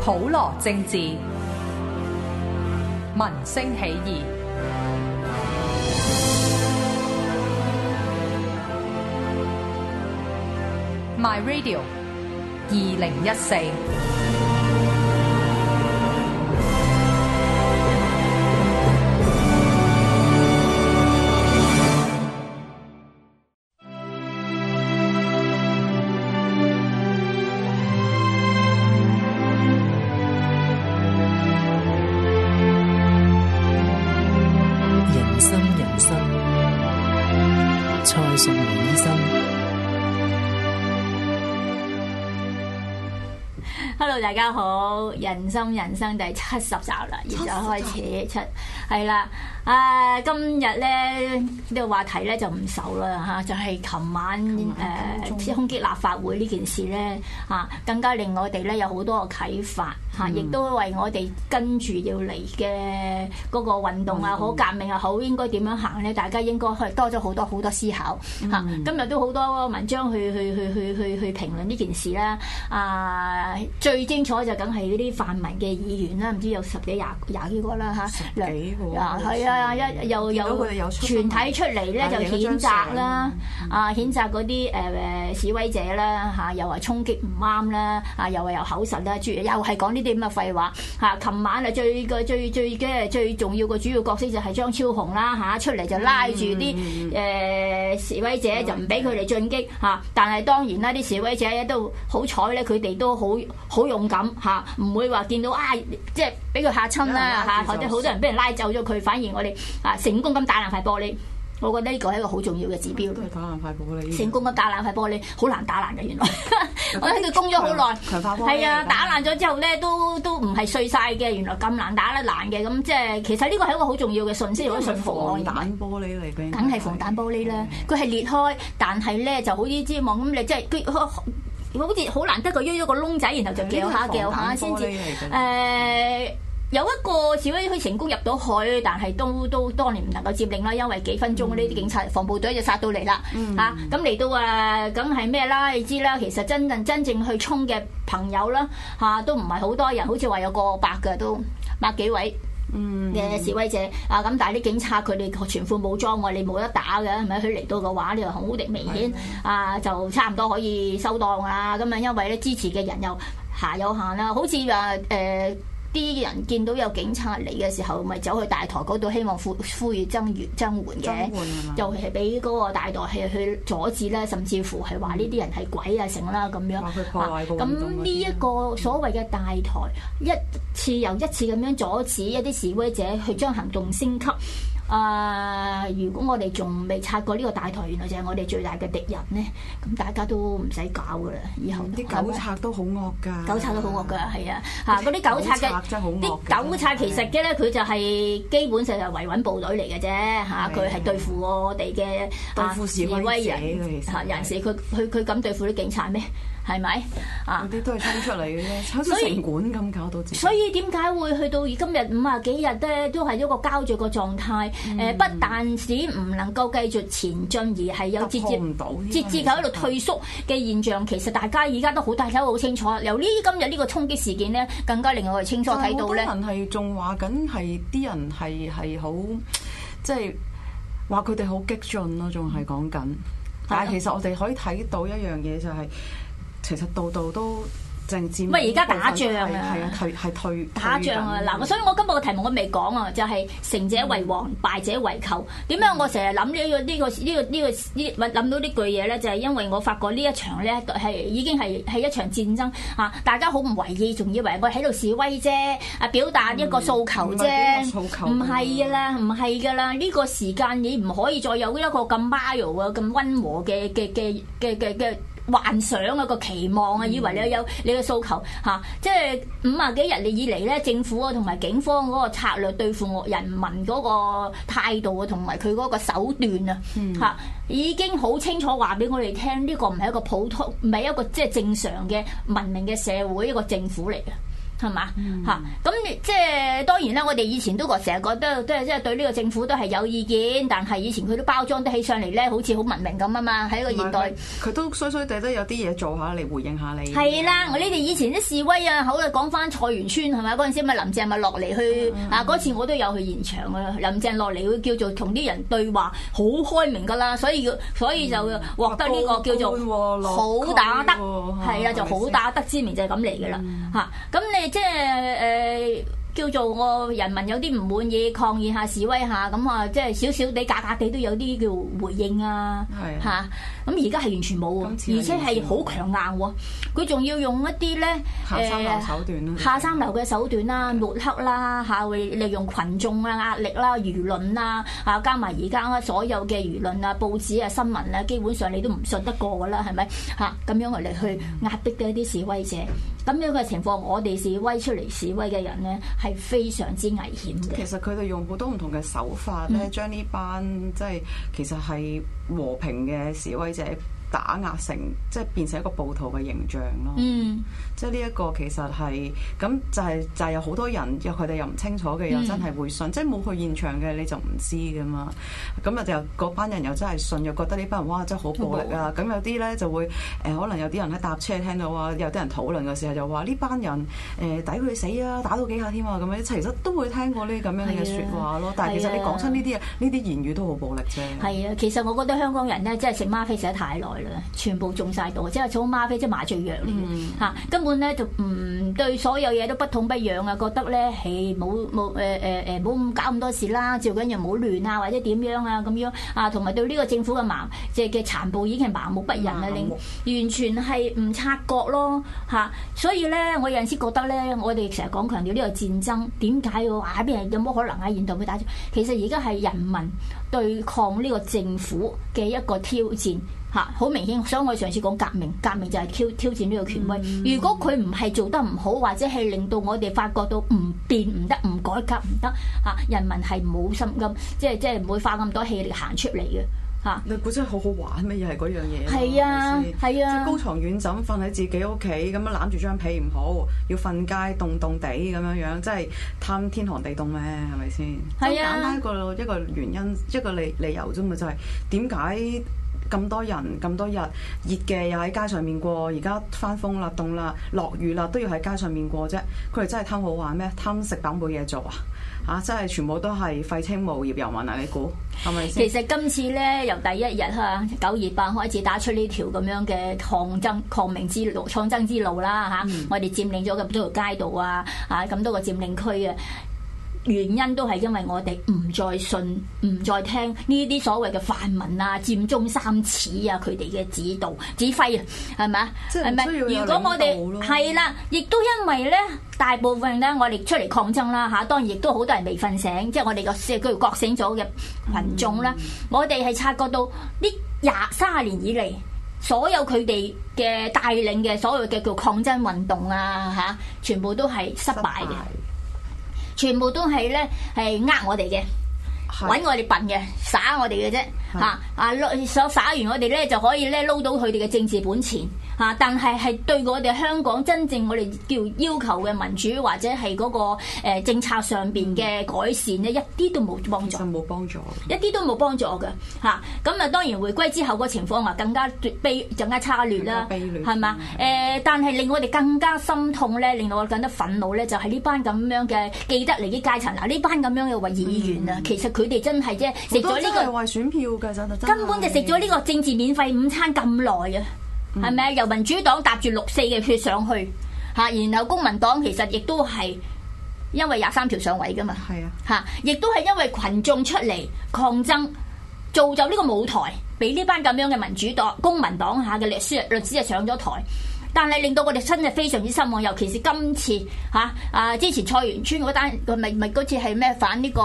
普羅政治，民聲起義。My Radio 2014。 蔡淑梅醫生 ，Hello， 大家好，人生第70集啦，而家開始係啦。今日咧呢個話題咧就唔熟啦嚇，就係琴晚衝擊立法會呢件事咧嚇，更加令我哋咧有好多嘅啟發嚇，亦都為我哋跟住要嚟嘅嗰個運動啊，好革命啊，好應該點樣行咧？大家應該去多咗好多思考嚇。今日都好多文章去評論呢件事啦。最精彩就梗係嗰啲泛民嘅議員啦，唔知有10幾廿幾個啦嚇，係啊。又有全體出嚟咧就譴責啦，譴責嗰啲示威者啦嚇，又話衝擊唔啱啦，又話有口實啦，又係講呢啲咁嘅廢話嚇。琴晚啊最重要嘅主要角色就係張超雄啦嚇，出嚟就拉住啲示威者就唔俾佢哋進擊嚇，但係當然啦，啲示威者都好彩咧，佢哋都好勇敢嚇，唔會話見到即係俾佢嚇親啦嚇，或者好多人俾人拉走咗佢，反而我哋成功咁打爛塊玻璃，我覺得呢個係一個好重要嘅指標。 都係打爛塊玻璃。成功咁打爛塊玻璃，好難打爛嘅原來。我喺度攻咗好耐。強化玻璃。係啊，打爛咗之後咧，都唔係碎晒嘅。原來咁難打得爛嘅，咁即係其實呢個係一個好重要嘅信息，如果信服我。 防彈玻璃嚟嘅。 梗係防彈玻璃啦，佢係裂開，但係咧就好似織網咁，你即係佢好似好難得佢喐咗個窿仔，然後就撬下先至有一個示威佢成功入到去，但係都當年唔能夠佔領啦，因為幾分鐘呢啲警察防暴隊就殺到嚟啦嚇，咁嚟到梗係咩啦？你知啦，其實真正去衝嘅朋友啦嚇，都唔係好多人，好似話有過百嘅，都百幾位嘅示威者咁，但係啲警察佢哋全副武裝喎，你冇得打嘅，係咪？佢嚟到嘅話，你又好敵明顯就差唔多可以收檔啦。咁因為咧支持嘅人又有限啦，好似話啲人見到有警察嚟嘅時候，咪走去大台嗰度，希望呼籲增援嘅，又係俾嗰個大台係去阻止啦，甚至乎係話呢啲人係鬼成啦咁樣。咁呢一個所謂嘅大台，一次又一次咁樣阻止一啲示威者去將行動升級。如果我哋仲未察過呢個大台，原來就係我哋最大嘅敵人咧，咁大家都唔使搞噶啦，以後啲糾察都好惡㗎， 糾察都好惡㗎，係啊嗰啲糾察嘅啲糾察其實嘅咧，佢就係基本上係維穩部隊嚟嘅啫嚇，佢係對付我哋嘅對付示威者人士，佢敢對付啲警察咩？係咪嗰啲都係衝出嚟嘅啫，好似城管咁搞到自己。 所以點解會去到今日50幾日咧，都係一個膠著嘅狀態？不但止唔能夠繼續前進，而係有節節喺度退縮嘅現象。其實大家而家都好睇得好清楚。由今日呢個衝擊事件咧，更加令我哋清楚睇到咧。 好多人係仲話緊係啲人係好，即係話佢哋好激進咯，仲係講緊。但係其實我哋可以睇到一樣嘢就係。其實度都政治， 而家打仗啊， 係退打仗啊！嗱，所以我今日個題目我未講啊，就係成者為王，敗者為寇。點解我成日諗諗到呢句嘢咧？就係因為我發覺呢一場咧已經係一場戰爭嚇，大家好唔為意，仲以為我喺度示威啫，表達一個訴求啫，唔係㗎啦，呢個時間你唔可以再有一個咁 mild 啊、咁溫和嘅幻想啊，個期望啊，以為你有你嘅訴求嚇，即係50幾日以嚟咧，政府啊同埋警方嗰個策略對付人民嗰個態度啊，同埋佢嗰個手段啊嚇，已經好清楚話俾我哋聽，呢個唔係一個普通，唔係一個即係正常嘅文明嘅社會，一個政府嚟嘅。 係嘛嚇？咁即係當然啦，我哋以前都成日覺得即係對呢個政府都係有意見，但係以前佢都包裝得起上嚟咧，好似好文明咁啊嘛。喺個現代，佢都衰衰地都有啲嘢做下嚟回應下你。 係啦，我呢哋以前啲示威啊，好啦，講翻菜園村係咪？嗰陣時咪林鄭咪落嚟去啊？嗰次我都有去現場啊。林鄭落嚟會叫做同啲人對話，好開明㗎啦，所以就獲得呢個叫做好打得，係啦，就好打得之名就係咁嚟㗎啦嚇。咁你即係叫做我人民有啲唔滿意，抗議下示威下，咁啊即係少少地假假地都有啲叫回應啊嚇。咁而家係完全冇喎，而且係好強硬喎。佢仲要用一啲咧下三流手段啦， 下三流嘅手段啦，抹黑啦嚇，會利用群眾啊壓力啦、輿論啦啊，加埋而家所有嘅輿論啊、報紙啊、新聞啊，基本上你都唔信得過㗎啦，係咪嚇？咁樣嚟去壓迫嘅一啲示威者，咁樣嘅情況，我哋示威出嚟示威嘅人咧係非常之危險嘅。 其實佢哋用好多唔同嘅手法咧，將呢班即係其實係和平嘅示威者打壓成即係變成一個暴徒嘅形象咯。即係呢一個其實係咁就係有好多人，佢哋又唔清楚嘅，又真係會信，即係冇去現場嘅你就唔知噶嘛。咁啊就嗰班人又真係信，又覺得呢班人哇真係好暴力啊！咁有啲咧就會可能有啲人喺搭車聽到啊，有啲人討論嘅時候就話呢班人抵佢死啊，打到幾下添啊咁樣，其實都會聽過呢咁樣嘅説話咯。但係其實你講親呢啲嘢，呢啲言語都好暴力啫。係啊，其實我覺得香港人咧真係食嗎啡食得太耐啦，全部中晒毒，即係草嗎啡即係麻醉藥嚟嘅嚇，根本咧就唔對所有嘢都不痛不癢啊，覺得咧冇咁搞咁多事啦，照緊又冇亂啊或者點樣啊咁樣啊，同埋對呢個政府嘅嘅殘暴已經係麻木不仁啊，令完全係唔察覺咯嚇。所以咧，我有陣時覺得咧，我哋成日講強調呢個戰爭點解嘅話，邊人有冇可能喺現代會打仗？其實而家係人民對抗呢個政府嘅一個挑戰。好明顯，所以我上次講革命就係挑戰呢個權威。如果佢唔係做得唔好，或者係令到我哋發覺到唔變唔得、唔改革唔得嚇，人民係冇心咁，即係唔會花咁多氣力行出嚟嘅嚇。 你估真係好好玩咩？又係嗰樣嘢。 係啊，係啊， 即係高床軟枕瞓喺自己屋企咁樣攬住張被唔好，要瞓街凍凍地咁樣樣，真係貪天寒地凍咩？係咪先？係啊。簡單一個原因，一個理由啫嘛，就係點解？咁多人咁多日熱嘅又喺街上面過，而家翻風啦、凍啦、落雨啦，都要喺街上面過啫。佢哋真係貪好玩咩？貪食飽冇嘢做啊！真係全部都係廢青無業遊民啊！你估係咪先？ 其實今次咧由第一日928開始打出呢條咁樣嘅抗命之路、抗爭之路啦我哋佔領咗咁多條街道咁多個佔領區啊。原因都係因為我哋唔再信、唔再聽呢啲所謂嘅泛民佔中三恥佢哋嘅指揮係咪啊？係咪？如果我哋係啦，亦都因為咧，大部分咧我哋出嚟抗爭啦當然亦都好多人未瞓醒，即係我哋個叫覺醒咗嘅群眾啦。我哋係察覺到呢30年以嚟，所有佢哋嘅帶領嘅所有嘅叫抗爭運動全部都係失敗嘅。全部都係咧係我哋嘅，揾我哋笨嘅，耍我哋嘅啫耍完我哋咧就可以咧撈到佢哋嘅政治本錢但係對我哋香港真正我哋叫要求嘅民主或者係嗰個政策上邊嘅改善咧，一啲都冇幫助， 冇幫助， 一啲都冇幫助嘅咁啊，當然回歸之後個情況更加差劣啦，係嘛？但係令我哋更加心痛咧，令到我哋更加憤怒咧，就係呢班咁樣嘅既得利益階層呢班咁樣嘅話議員啊，其實佢哋真係啫食咗呢個係為選票嘅， 根本就食咗呢個政治免費午餐咁耐啊！係咪由民主黨搭住6、4嘅血上去然後公民黨其實亦都係因為23條上位噶嘛，亦都係因為群眾出嚟抗爭，造就呢個舞台，俾呢班咁樣嘅民主黨、公民黨嘅律師上咗台。但係令到我哋真係非常之失望，尤其是今次之前菜園村嗰單，咪嗰次係咩反呢個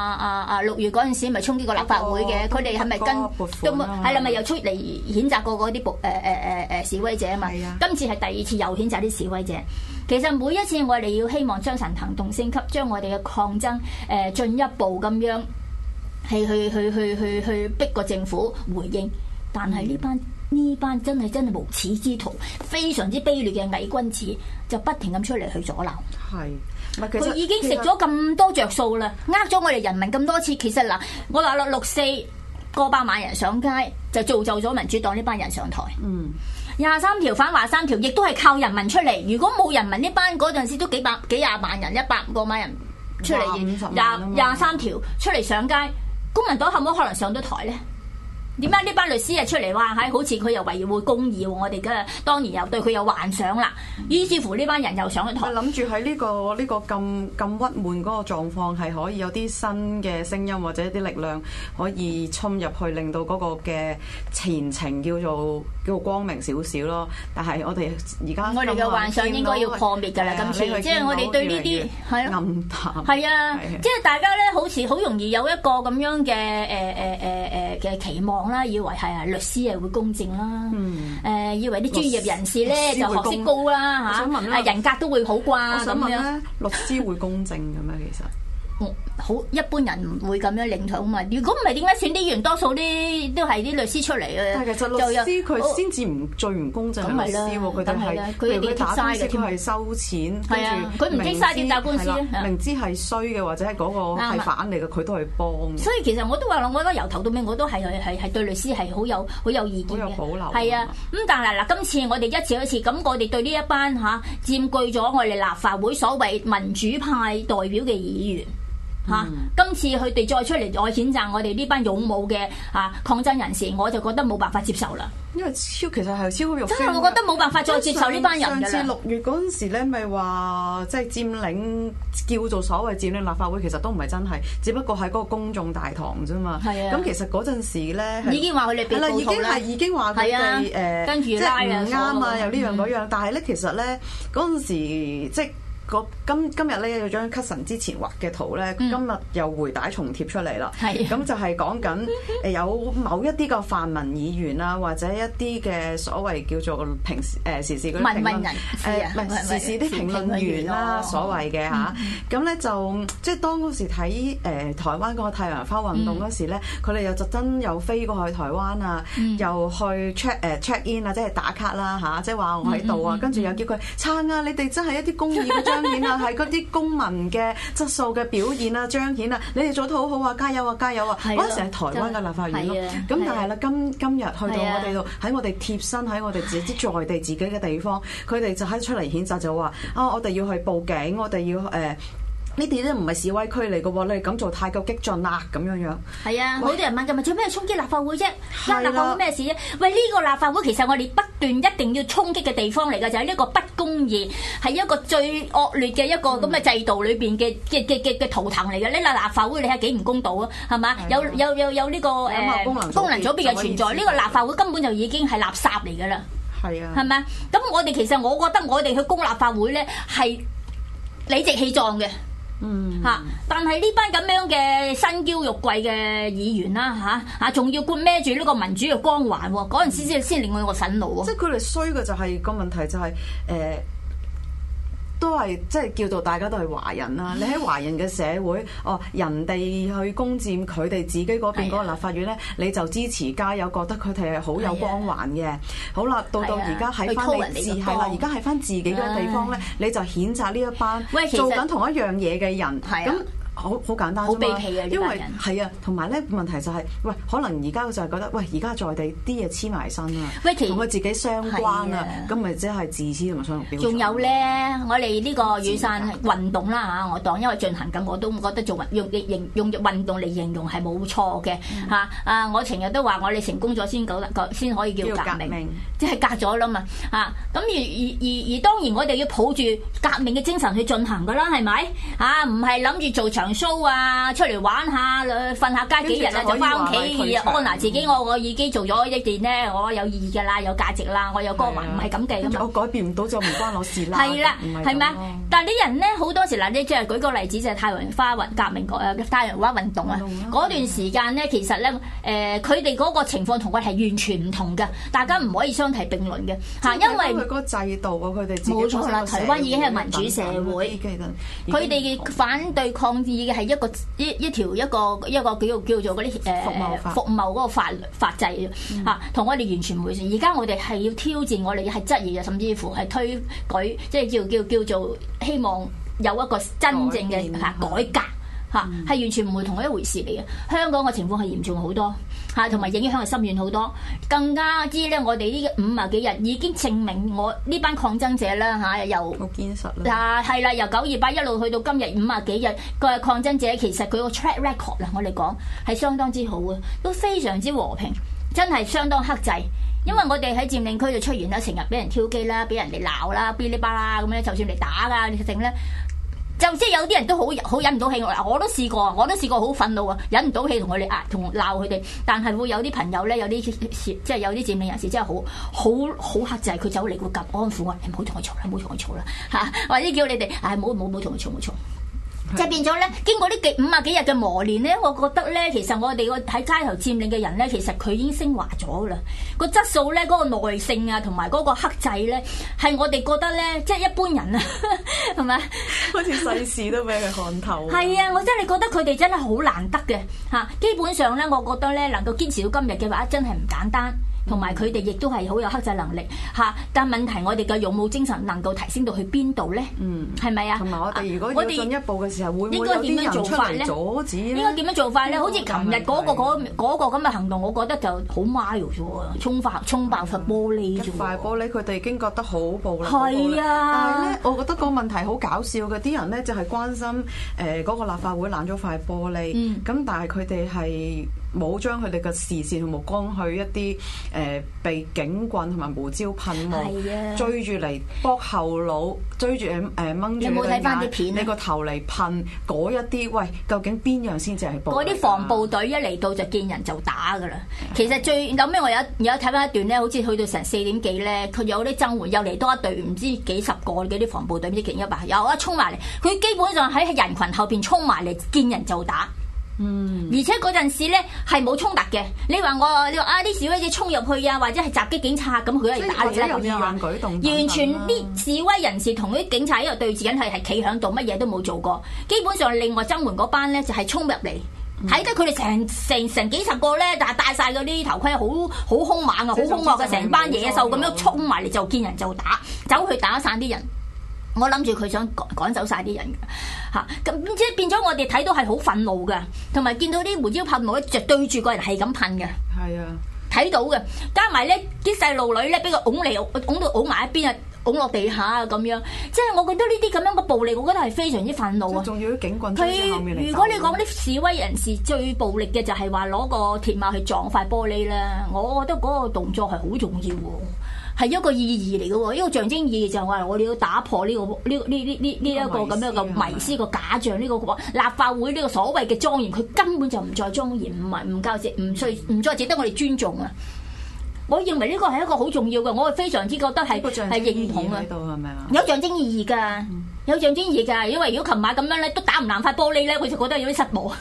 6月嗰陣時咪衝擊個立法會嘅，佢哋係咪跟係啦咪又出嚟譴責過嗰啲示威者啊嘛？今次係第2次又譴責啲示威者。其實每一次我哋要希望將神行動升級，將我哋嘅抗爭進一步咁樣去逼個政府回應。 但係呢班真係無恥之徒，非常之卑劣嘅偽君子，就不停咁出嚟去阻撓。 係， 佢已經食咗咁多着數啦，呃咗我哋人民咁多次。其實嗱，我話啦，6·4過百萬人上街，就造就咗民主黨呢班人上台。23條反華3條，亦都係靠人民出嚟。如果冇人民呢班嗰陣時都幾廿萬人，100個萬人出嚟，23條出嚟上街，公民黨可唔可能上到台咧？點解呢班律師啊出嚟話係好似佢又維護公義喎？我哋嘅當然又對佢有幻想啦。於是乎呢班人又上咗台， 諗住喺呢個咁鬱悶嗰個狀況係可以有啲新嘅聲音或者一啲力量可以衝入去，令到嗰個嘅前程叫做光明少少咯。但係我哋而家我哋嘅幻想應該要破滅㗎啦。今次即係我哋對呢啲係暗淡係啊，即係大家咧好似好容易有一個咁樣嘅期望啦，以為係律師係會公正啦，以為啲專業人士咧就學識高啦嚇，人格都會好啩。 我想問咧，律師會公正嘅咩？其實好一般人唔會咁樣領取嘛。如果唔係點解選啲議員多數啲都係啲律師出嚟嘅？ 但係其實律師佢先至最唔公正嘅律師喎，佢哋係佢打官司佢係收錢，跟住佢唔經嘥點打官司明知係衰嘅或者係嗰個係反嚟嘅，佢都係幫。 所以其實我都話我覺得由頭到尾我都係對律師係好有意見嘅， 好有保留。 係啊，咁但係嗱，今次我哋一次咁，我哋對呢一班佔據咗我哋立法會所謂民主派代表嘅議員。今次佢哋再出嚟再譴責我哋呢班勇武嘅抗爭人士，我就覺得冇辦法接受啦。 因為其實係超級肉酸， 真係我覺得冇辦法再接受呢班人㗎啦。 上次6月嗰陣時咧，咪話即係佔領叫做所謂佔領立法會，其實都唔係真係，只不過係嗰個公眾大堂啫嘛。係啊。咁其實嗰陣時咧已經話佢哋被暴徒啦，已經話佢哋跟住即係唔啱啊，又呢樣嗰樣。但係咧，其實咧嗰陣時即係。今日咧有張 Cuson 之前畫嘅圖咧，今日又回帶重貼出嚟啦。咁就係講緊有某一啲個泛民議員啦，或者一啲嘅所謂叫做時事嗰啲評論人時事啲評論員啦，所謂嘅咁咧就即係當嗰時睇台灣嗰個太陽花運動嗰時咧，佢哋又特登又飛過去台灣啊，又去 check in 啊，即係打卡啦即係話我喺度啊，跟住又叫佢撐啊，你哋真係一啲公義嘅彰顯啊，係嗰啲公民嘅質素嘅表現啊，彰顯啊，你哋做得好好啊，加油啊，加油啊！嗰陣時係台灣嘅立法院咯，咁但係啦，今日去到我哋度，喺我哋貼身喺我哋自己在地自己嘅地方，佢哋就喺出嚟譴責就話我哋要去報警，我哋要呢啲都唔係示威區嚟嘅喎，你哋咁做太過激進啦，咁樣樣。係啊，好多人問㗎，咪做咩衝擊立法會啫？立法會咩事啫？喂，呢個立法會其實我哋不斷一定要衝擊嘅地方嚟㗎，就係呢個不公義，係一個最惡劣嘅一個咁嘅制度裏邊嘅圖騰嚟嘅。呢個立法會你係幾唔公道啊？係嘛？有呢個功能組別嘅存在，呢個立法會根本就已經係垃圾嚟㗎啦。係啊。係咪啊？咁我哋其實我覺得我哋去攻立法會咧係理直氣壯嘅。但係呢班咁樣嘅身嬌肉貴嘅議員啦，仲要孭住呢個民主嘅光環，嗰陣時先令我憤怒。 即係佢哋衰嘅就係個問題就係都係即係叫做大家都係華人啦。你喺華人嘅社會，人哋去攻佔佢哋自己嗰邊嗰個立法院咧，你就支持加油，覺得佢哋係好有光環嘅。好啦，到而家喺翻你自係啦，而家喺翻自己嘅地方咧，你就譴責呢一班做緊同一樣嘢嘅人。咁好簡單，好卑鄙啊！因為係啊，同埋咧問題就係，可能而家就係覺得，而家在地啲嘢黐埋身啊，同佢自己相關啊，咁咪即係自私同埋雙重標準。仲有咧，我哋呢個雨傘運動啦我當因為進行緊，我都覺得用運動嚟形容係冇錯嘅我成日都話我哋成功咗先可以叫革命，即係革咗啦嘛咁而當然我哋要抱住革命嘅精神去進行噶啦，係咪唔係諗住做長 show 啊，出嚟玩下，瞓下街幾日就翻屋企安撫自己。我已經做咗一件咧，我有意義㗎啦，有價值啦，我有光環，唔係咁計㗎嘛。我改變唔到就唔關我事啦。係啦，係咪？但係啲人咧好多時嗱，你即係舉個例子，就係太陽花革命太陽花運動啊，嗰段時間咧，其實咧佢哋嗰個情況同我係完全唔同嘅，大家唔可以相提並論嘅因為佢嗰個制度佢哋冇錯啦，台灣已經係民主社會，佢哋嘅反對抗議議嘅係一條叫做嗰啲服務嗰個法制嚇，同我哋完全唔會。而家我哋係要挑戰，我哋係質疑，甚至乎係推舉，即係叫做希望有一個真正嘅改革。係完全唔會同一回事嚟嘅。香港嘅情況係嚴重好多嚇，同埋影響係深遠好多。更加之咧，我哋呢50幾日已經證明我呢班抗爭者啦嚇，由好堅實啦。 係啦，由928一路去到今日50幾日個抗爭者，其實佢個 track record 啊，我哋講係相當之好嘅，都非常之和平，真係相當克制。因為我哋喺佔領區就出現啦，成日俾人挑機啦，俾人哋鬧啦，嗶哩吧啦咁咧，就算嚟打㗎，你整咧。就即係有啲人都好忍唔到氣，我都試過好憤怒啊，忍唔到氣同佢哋同鬧佢哋，但係會有啲朋友咧，有啲即係有啲佔領人士真係好克制，佢走嚟會夾安撫我，你唔好同佢嘈啦嚇，或者叫你哋唔好同佢嘈。即係變咗咧，經過呢50幾日嘅磨練咧，我覺得咧，其實我哋喺街頭佔領嘅人咧，其實佢已經升華咗噶啦。個質素咧，嗰個耐性啊，同埋嗰個克制咧，係我哋覺得咧，即係一般人啊，係咪？ 好似世事都俾佢看透。 係啊，我真係覺得佢哋真係好難得嘅嚇。基本上咧，我覺得咧，能夠堅持到今日嘅話，真係唔簡單。同埋佢哋亦都係好有克制能力嚇，但問題我哋嘅勇武精神能夠提升到去邊度咧？係咪啊？ 同埋我哋如果要進一步嘅時候，會唔會有啲人出嚟阻止咧？ 應該點樣做法咧？好似琴日嗰個咁嘅行動，我覺得就好 mild 啫喎，衝爆塊玻璃啫喎。 塊玻璃佢哋已經覺得好暴力。 係啊， 但係咧，我覺得個問題好搞笑嘅，啲人咧就係關心嗰個立法會爛咗塊玻璃，咁但係佢哋係冇將佢哋嘅視線同目光去一啲被警棍同埋胡椒噴霧追住嚟駁後腦，追住掹住你對眼，你個頭嚟噴嗰一啲，喂，究竟邊樣先至係暴力？嗰啲防暴隊一嚟到就見人就打㗎啦。其實最後尾我有睇翻一段咧，好似去到成4點幾咧，佢有啲增援又嚟多一隊，唔知幾十個嘅啲防暴隊，唔知幾100，又一衝埋嚟，佢基本上喺人群後邊衝埋嚟，見人就打。而且嗰陣時咧係冇衝突嘅。你話啲示威者衝入去啊，或者係襲擊警察咁，佢係打你啦咁樣。完全啲示威人士同啲警察一路對峙緊，係企響度，乜嘢都冇做過。基本上另外增援嗰班咧就係衝入嚟，睇得佢哋成幾十個咧，但係戴晒嗰啲頭盔，好兇猛啊，好兇惡嘅，成班野獸咁樣衝埋嚟就見人就打，走去打散啲人。我諗住佢想趕走晒啲人嘅嚇，咁即係變咗我哋睇到係好憤怒嘅，同埋見到啲胡椒噴霧咧就對住個人係咁噴嘅。係啊，睇到嘅，加埋咧啲細路女咧俾佢拱到拱埋一邊啊，拱落地下啊咁樣，即係我覺得呢啲咁樣嘅暴力，我覺得係非常之憤怒啊！ 仲要啲警棍追喺後面嚟。 如果你講啲示威人士最暴力嘅就係話攞個鐵馬去撞塊玻璃啦，我覺得嗰個動作係好重要喎。係一個意義嚟嘅喎，一個象徵意義就係話我哋要打破呢一個咁樣嘅迷思個假象，呢個立法會呢個所謂嘅莊嚴，佢根本就唔再莊嚴，唔再值得我哋尊重啊！我認為呢個係一個好重要嘅，我係非常之覺得係認同嘅。有象徵意義㗎，有象徵意義㗎，因為如果琴晚咁樣咧都打唔爛塊玻璃咧，我就覺得有啲失望。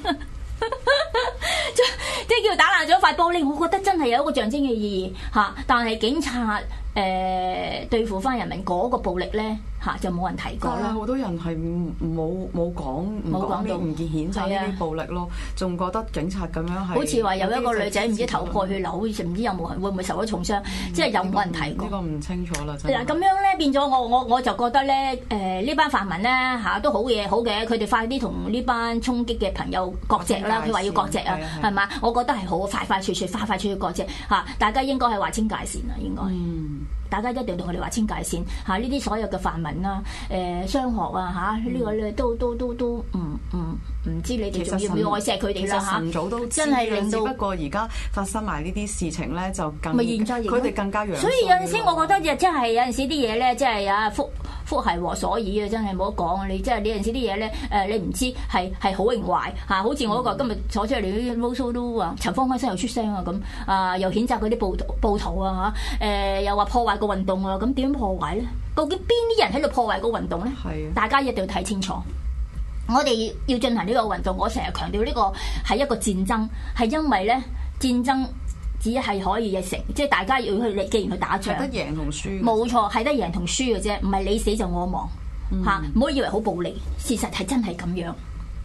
即係叫打爛咗塊玻璃，我覺得真係有一個象徵嘅意義嚇。但係警察對付翻人民嗰個暴力咧嚇，就冇人提過啦。 好多人係冇講到唔見譴責呢啲暴力咯，仲覺得警察咁樣係好似話有一個女仔唔知頭破血流，好似唔知有冇人會唔會受咗重傷，即係有冇人提過？ 呢個唔清楚啦。 嗱咁樣咧變咗我就覺得咧呢班泛民咧嚇都好嘅，佢哋快啲同呢班衝擊嘅朋友割席啦。佢話要割席啊，係嘛？我覺得係好快脆割席嚇，大家應該係劃清界線啦，應該。大家一定要同佢哋劃清界線嚇，呢啲所有嘅泛民啦、商學啊嚇，呢個咧都唔知你哋仲要唔要愛錫佢哋啦嚇？ 晨早都真係令到， 不過而家發生埋呢啲事情咧，就佢哋更加樣。 所以有陣時我覺得真係有陣時啲嘢咧，真係啊福係禍所倚啊！真係冇得講啊！你真係你有陣時啲嘢咧你唔知係好定壞嚇。好似我嗰個今日坐出嚟啲 Rosso 都話陳方安生又出聲啊咁又譴責嗰啲暴徒啊嚇又話破壞個運動啊，咁點破壞咧？究竟邊啲人喺度破壞個運動咧？係大家一定要睇清楚。我哋要進行呢個運動，我成日強調呢個係一個戰爭，係因為咧戰爭只係可以成，即係大家要去，既然去打仗， 係得贏同輸。 冇錯，係得贏同輸嘅啫，唔係你死就我亡嚇。唔好以為好暴力，事實係真係咁樣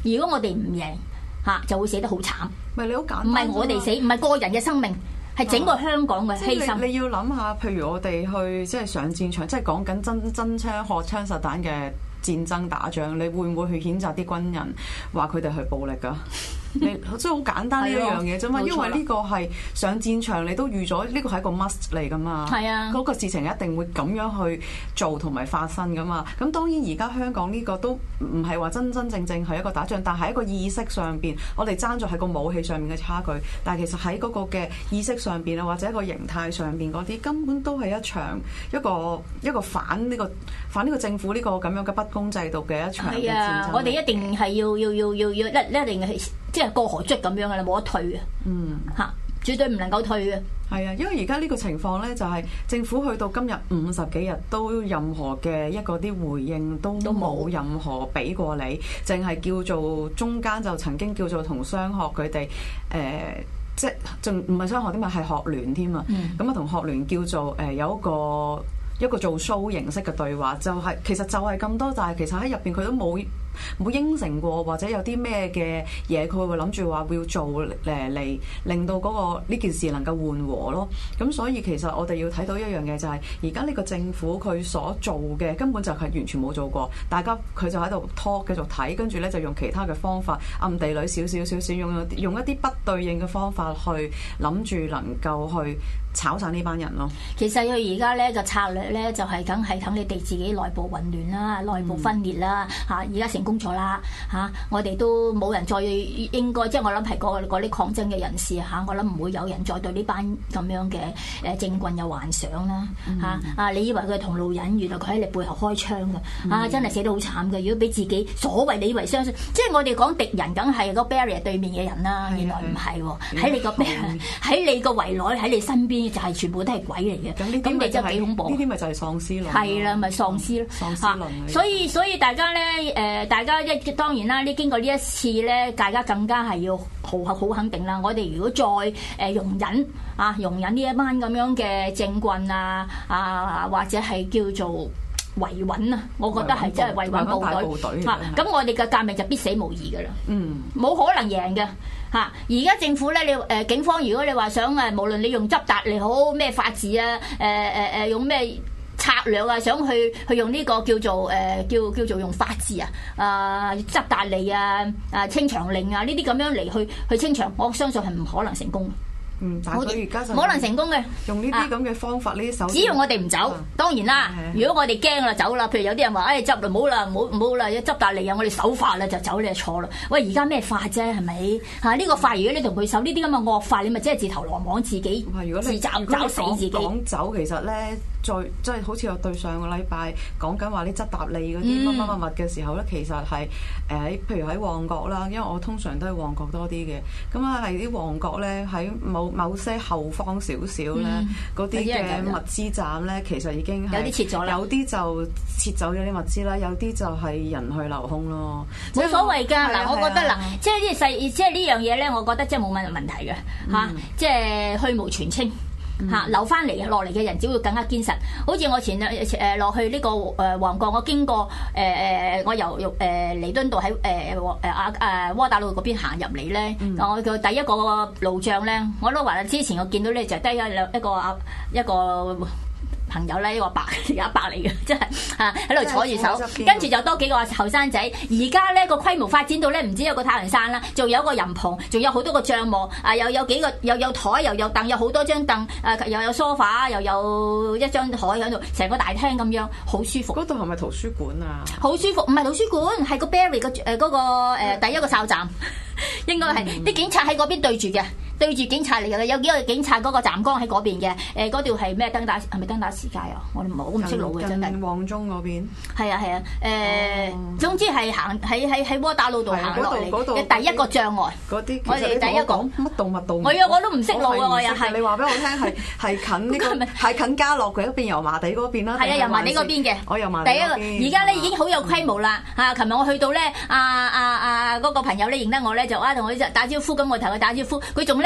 如果我哋唔贏嚇，就會死得好慘。 唔係你好簡單， 唔係我哋死，唔係個人嘅生命，係整個香港嘅犧牲。 你要諗下，譬如我哋去即係上戰場，即係講緊真槍荷槍實彈嘅戰爭打仗，你會唔會去譴責啲軍人話佢哋去暴力㗎？你即係好簡單呢一樣嘢啫嘛，因為呢個係上戰場，你都預咗呢個係一個 must 嚟㗎嘛。係啊，嗰個事情一定會咁樣去做同埋發生㗎嘛。咁當然而家香港呢個都唔係話真真正正係一個打仗，但係一個意識上邊，我哋爭咗喺個武器上面嘅差距。但係其實喺嗰個嘅意識上邊啊，或者一個形態上邊嗰啲，根本都係一個反呢個政府呢個咁樣嘅不公制度嘅一場嘅戰爭。係啊， 我哋一定係要一定係。即係過河卒咁樣嘅啦，冇得退嘅。嚇，絕對唔能夠退嘅。 係啊，因為而家呢個情況咧，就係政府去到今日50幾日都任何嘅一個啲回應都冇任何俾過你，淨係叫做中間就曾經叫做同商學佢哋即係仲唔係商學添嘛，係學聯添啊。咁啊同學聯叫做有一個做 show 形式嘅對話，其實就係咁多，但係其實喺入邊佢都冇應承過，或者有啲咩嘅嘢佢會諗住話會要做嚟令到呢件事能夠緩和咯。咁所以其實我哋要睇到一樣嘢就係而家呢個政府佢所做嘅根本就係完全冇做過，佢就喺度拖繼續睇，跟住咧就用其他嘅方法暗地裏少少用一啲不對應嘅方法去諗住能夠去炒散呢班人咯。 其實佢而家咧嘅策略咧就係梗係等你哋自己內部混亂啦、內部分裂啦嚇。而家成功咗啦嚇，我哋都冇人再應該，即係我諗係嗰啲抗爭嘅人士嚇，我諗唔會有人再對呢班咁樣嘅政棍有幻想啦嚇。你以為佢係同路人，原來佢喺你背後開槍嘅真係死得好慘嘅。如果俾自己所謂你以為相信，即係我哋講敵人，梗係個 barrier 對面嘅人啦，原來唔係喎，喺你個喺你個圍內喺你身邊。就係全部都係鬼嚟嘅，咁你真係幾恐怖。呢啲咪就係喪屍論。 係啦，咪喪屍咯。喪屍論。所以大家咧，大家當然啦，呢經過呢一次咧，大家更加係要好肯定啦。我哋如果再容忍呢一班咁樣嘅政棍或者係叫做維穩啊，我覺得係真係維穩部隊嚇。咁我哋嘅革命就必死無疑㗎啦。冇可能贏嘅。而家政府咧，你警方如果你話想無論你用執達嚟好咩法治啊，用咩策略啊，想去用呢個叫做叫做用法治執達嚟清場令呢啲咁樣嚟去清場，我相信係唔可能成功。 但係佢而家就可能成功嘅， 用呢啲咁嘅方法，呢啲手段。 只要我哋唔走，當然啦。如果我哋驚啦，走啦。譬如有啲人話，執啦，唔好啦，一執達嚟啊，我哋守法啦，就走你就錯啦。喂，而家咩法啫？係咪呢個法？如果你同佢守呢啲咁嘅惡法，你咪真係自投羅網，自己自找死自己。 講走其實咧，即係好似我對上個禮拜講緊話啲執達利嗰啲乜乜嘅時候咧，其實係譬如喺旺角啦，因為我通常都係旺角多啲嘅。咁係啲旺角咧，喺某些後方少少咧，嗰啲嘅物資站咧，其實已經係有啲撤咗啦， 有啲就撤走咗啲物資啦，有啲就係人去樓空咯。 冇所謂㗎，嗱，我覺得嗱，即係呢樣嘢咧，我覺得即係冇乜問題嘅嚇，即係去蕪存菁。留翻落嚟嘅人只會更加堅實。好似我前落去呢個旺角，我經過我由彌敦道喺窩打老道嗰邊行入嚟咧，我嘅第一個路障咧，我都話之前我見到咧就得一個朋友咧，一個伯嚟嘅，即係喺度坐住手，跟住就多幾個後生仔。而家咧個規模發展到咧，唔止有個太陽傘啦，仲有一個人棚，仲有好多個帳幕，有幾個又有台又有凳，有好多張凳，又有梳化，又有一張台喺度，成個大廳咁樣，好舒服。 嗰度係咪圖書館啊？ 好舒服，唔係圖書館，係個 Berry 嗰個第一個哨站，應該係啲警察喺嗰邊對住嘅。對住警察嚟嘅，有幾個警察嗰個站崗喺嗰邊嘅，嗰條係咩登打？係咪登打士街啊？我唔識路嘅真係。旺中嗰邊。係啊，總之係行喺窩打老道行落嚟嘅第一個障礙。嗰啲我哋第一個乜道？我都唔識路啊！我又係。你話俾我聽係近呢個係近嘉樂嘅一邊，油麻地嗰邊啦。係啊，油麻地嗰邊嘅。我油麻地。第一個而家咧已經好有規模啦嚇！琴日我去到咧，嗰個朋友咧認得我咧就同我打招呼，咁我同佢打招呼，佢仲咧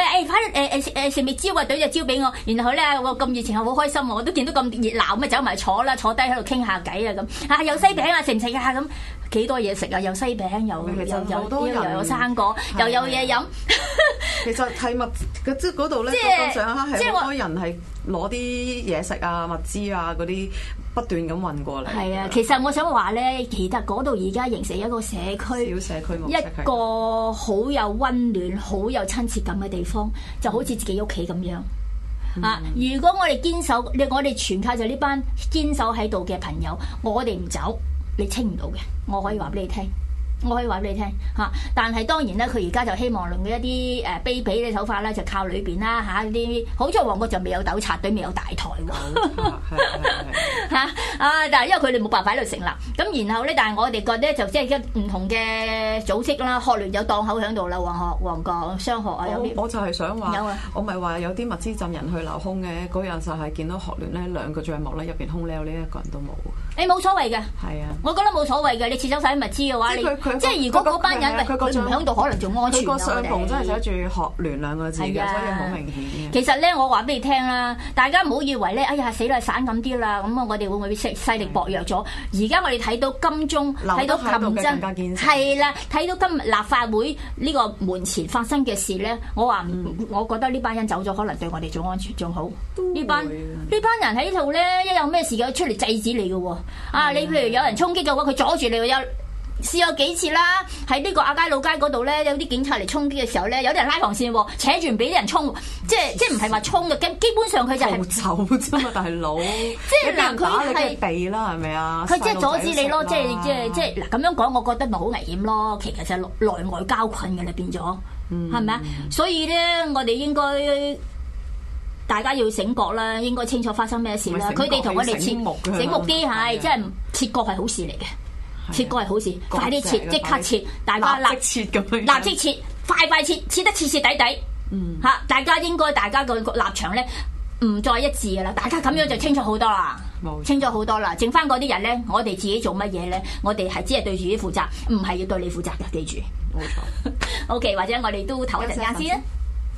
快食未蕉啊，懟隻蕉俾我。然後咧我咁熱情，好開心，我都見到咁熱鬧，咁走埋坐低喺度傾下偈啊咁。有西餅啊，食唔食啊咁？幾多嘢食啊？有西餅，又有生果，又有嘢飲。 其實係即係嗰度咧，上下係好多人係攞啲嘢食啊、物資啊嗰啲不斷咁運過嚟。 係啊，其實我想話咧，其實嗰度而家形成一個社區， 小社區模式， 一個好有溫暖、好有親切感嘅地方，就好似自己屋企咁樣。如果我哋堅守，我哋全靠就呢班堅守喺度嘅朋友，我哋唔走，你清唔到嘅。我可以話俾你聽。但係當然咧，佢而家就希望用一啲卑鄙嘅手法咧，就靠裏邊啦嚇啲。好在旺角就未有糾察隊，未有大台喎。但係因為佢哋冇辦法喺度成立。咁然後咧，但係我哋覺得就即係一唔同嘅組織啦，學聯有檔口喺度啦，旺角商學啊有啲。 我就係想話， 有啊， 我咪話有啲物資浸人去留空嘅嗰日就係見到學聯咧2個帳幕咧入邊空溜呢一個人都冇。 你冇所謂嘅， 係啊， 我覺得冇所謂嘅。你撤走晒啲物資嘅話，即係如果嗰班人佢唔喺度，可能仲安全。 佢個上篷真係寫住學聯2個字嘅，所以好明顯嘅。 其實咧，我話俾你聽啦，大家唔好以為咧，哎呀死啦散咁啲啦，咁我哋會唔會勢力薄弱咗？而家我哋睇到金鐘，睇到琴真，係啦，睇到今日立法會呢個門前發生嘅事咧，我覺得呢班人走咗，可能對我哋仲安全仲好。呢班人喺度咧，一有咩事嘅出嚟制止你嘅喎。你譬如有人衝擊嘅話，佢阻住你，試過幾次啦。喺呢個亞皆老街嗰度咧，有啲警察嚟衝擊嘅時候咧，有啲人拉防線，扯住唔俾啲人衝，即係唔係話衝嘅，基本上佢就係走啫嘛，大佬。即係嗱，佢係避啦，係咪啊？ 佢即係阻止你咯，即係嗱咁樣講，我覺得咪好危險咯。其實就係內外交困嘅啦，變咗，係咪啊？所以咧，我哋應該。大家要醒覺啦，應該清楚發生咩事啦。佢哋同我哋醒目啲係，即係切割係好事嚟嘅，切割係好事，快啲切，即刻切，大家立即切咁樣，立即切，快切，切得徹徹底底。大家應該大家個立場咧唔再一致噶啦，大家咁樣就清楚好多啦，清楚好多啦。剩翻嗰啲人咧，我哋自己做乜嘢咧？我哋係只係對自己負責，唔係要對你負責嘅，記住。 冇錯。 OK， 或者我哋都唞一陣間先啦。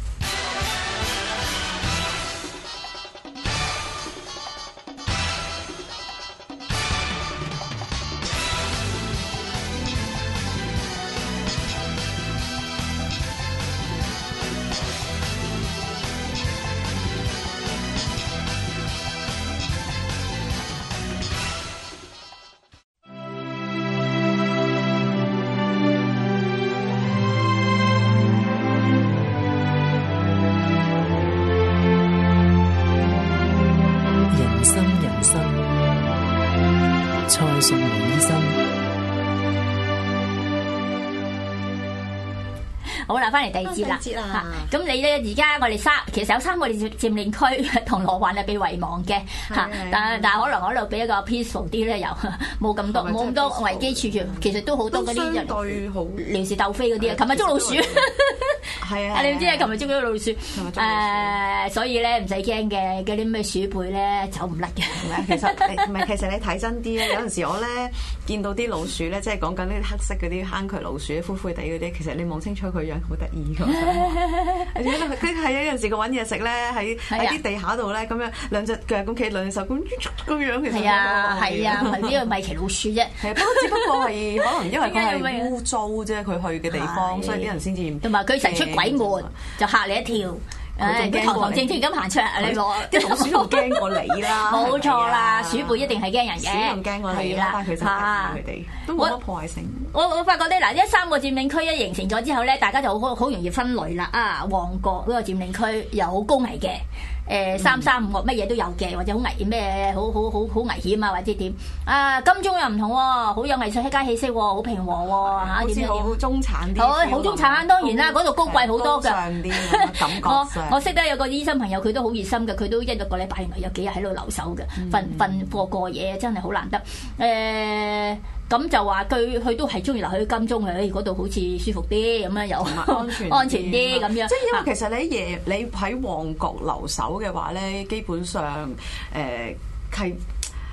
蔡淑梅醫生， 好啦，翻嚟第二節啦。咁你咧而家我哋其實有3個佔領區，銅鑼灣係被遺忘嘅嚇，但係可能嗰度比較 peaceful 啲咧，又冇咁多危機處，其實都好多嗰啲人對好撩事鬥非嗰啲啊，琴日捉老鼠。 係啊！ 你唔知啊？琴日捉咗老鼠，所以咧唔使驚嘅，嗰啲咩鼠輩咧走唔甩嘅。 其實你睇真啲咧，有陣時我咧見到啲老鼠咧，即係講緊呢啲黑色嗰啲坑渠老鼠，灰灰地嗰啲，其實你望清楚佢樣好得意㗎。佢係有陣時佢揾嘢食咧，喺啲地下度咧，咁樣兩隻腳咁企，兩隻手咁樣，其實係啊，呢個米奇老鼠啫。 係不過只不過係可能因為佢係污糟啫，佢去嘅地方，所以啲人先至同埋佢成出鬼門就嚇你一跳。佢堂堂正正咁行出嚟，你攞啲老鼠仲驚過你啦！ 冇錯啦，鼠輩一定係驚人嘅， 鼠仲驚過你啦，但係佢哋都冇乜破壞性。我發覺咧，嗱，3個佔領區一形成咗之後咧，大家就好容易分類啦。旺角嗰個佔領區又好高危嘅。335乜嘢都有嘅，或者好危險咩？好危險啊，或者點？金鐘又唔同喎，好有藝術街氣息喎，好平和喎嚇， 好似好中產啲。 好中產，當然啦，嗰度高貴好多㗎。 感覺上我識得有個醫生朋友，佢都好熱心嘅，佢都一個禮拜原來有幾日喺度留守嘅，瞓過夜真係好難得。咁就話佢都係中意留喺金鐘嘅，嗰度好似舒服啲，咁樣又安全啲咁樣。 即係因為其實你喺旺角留守嘅話咧，基本上係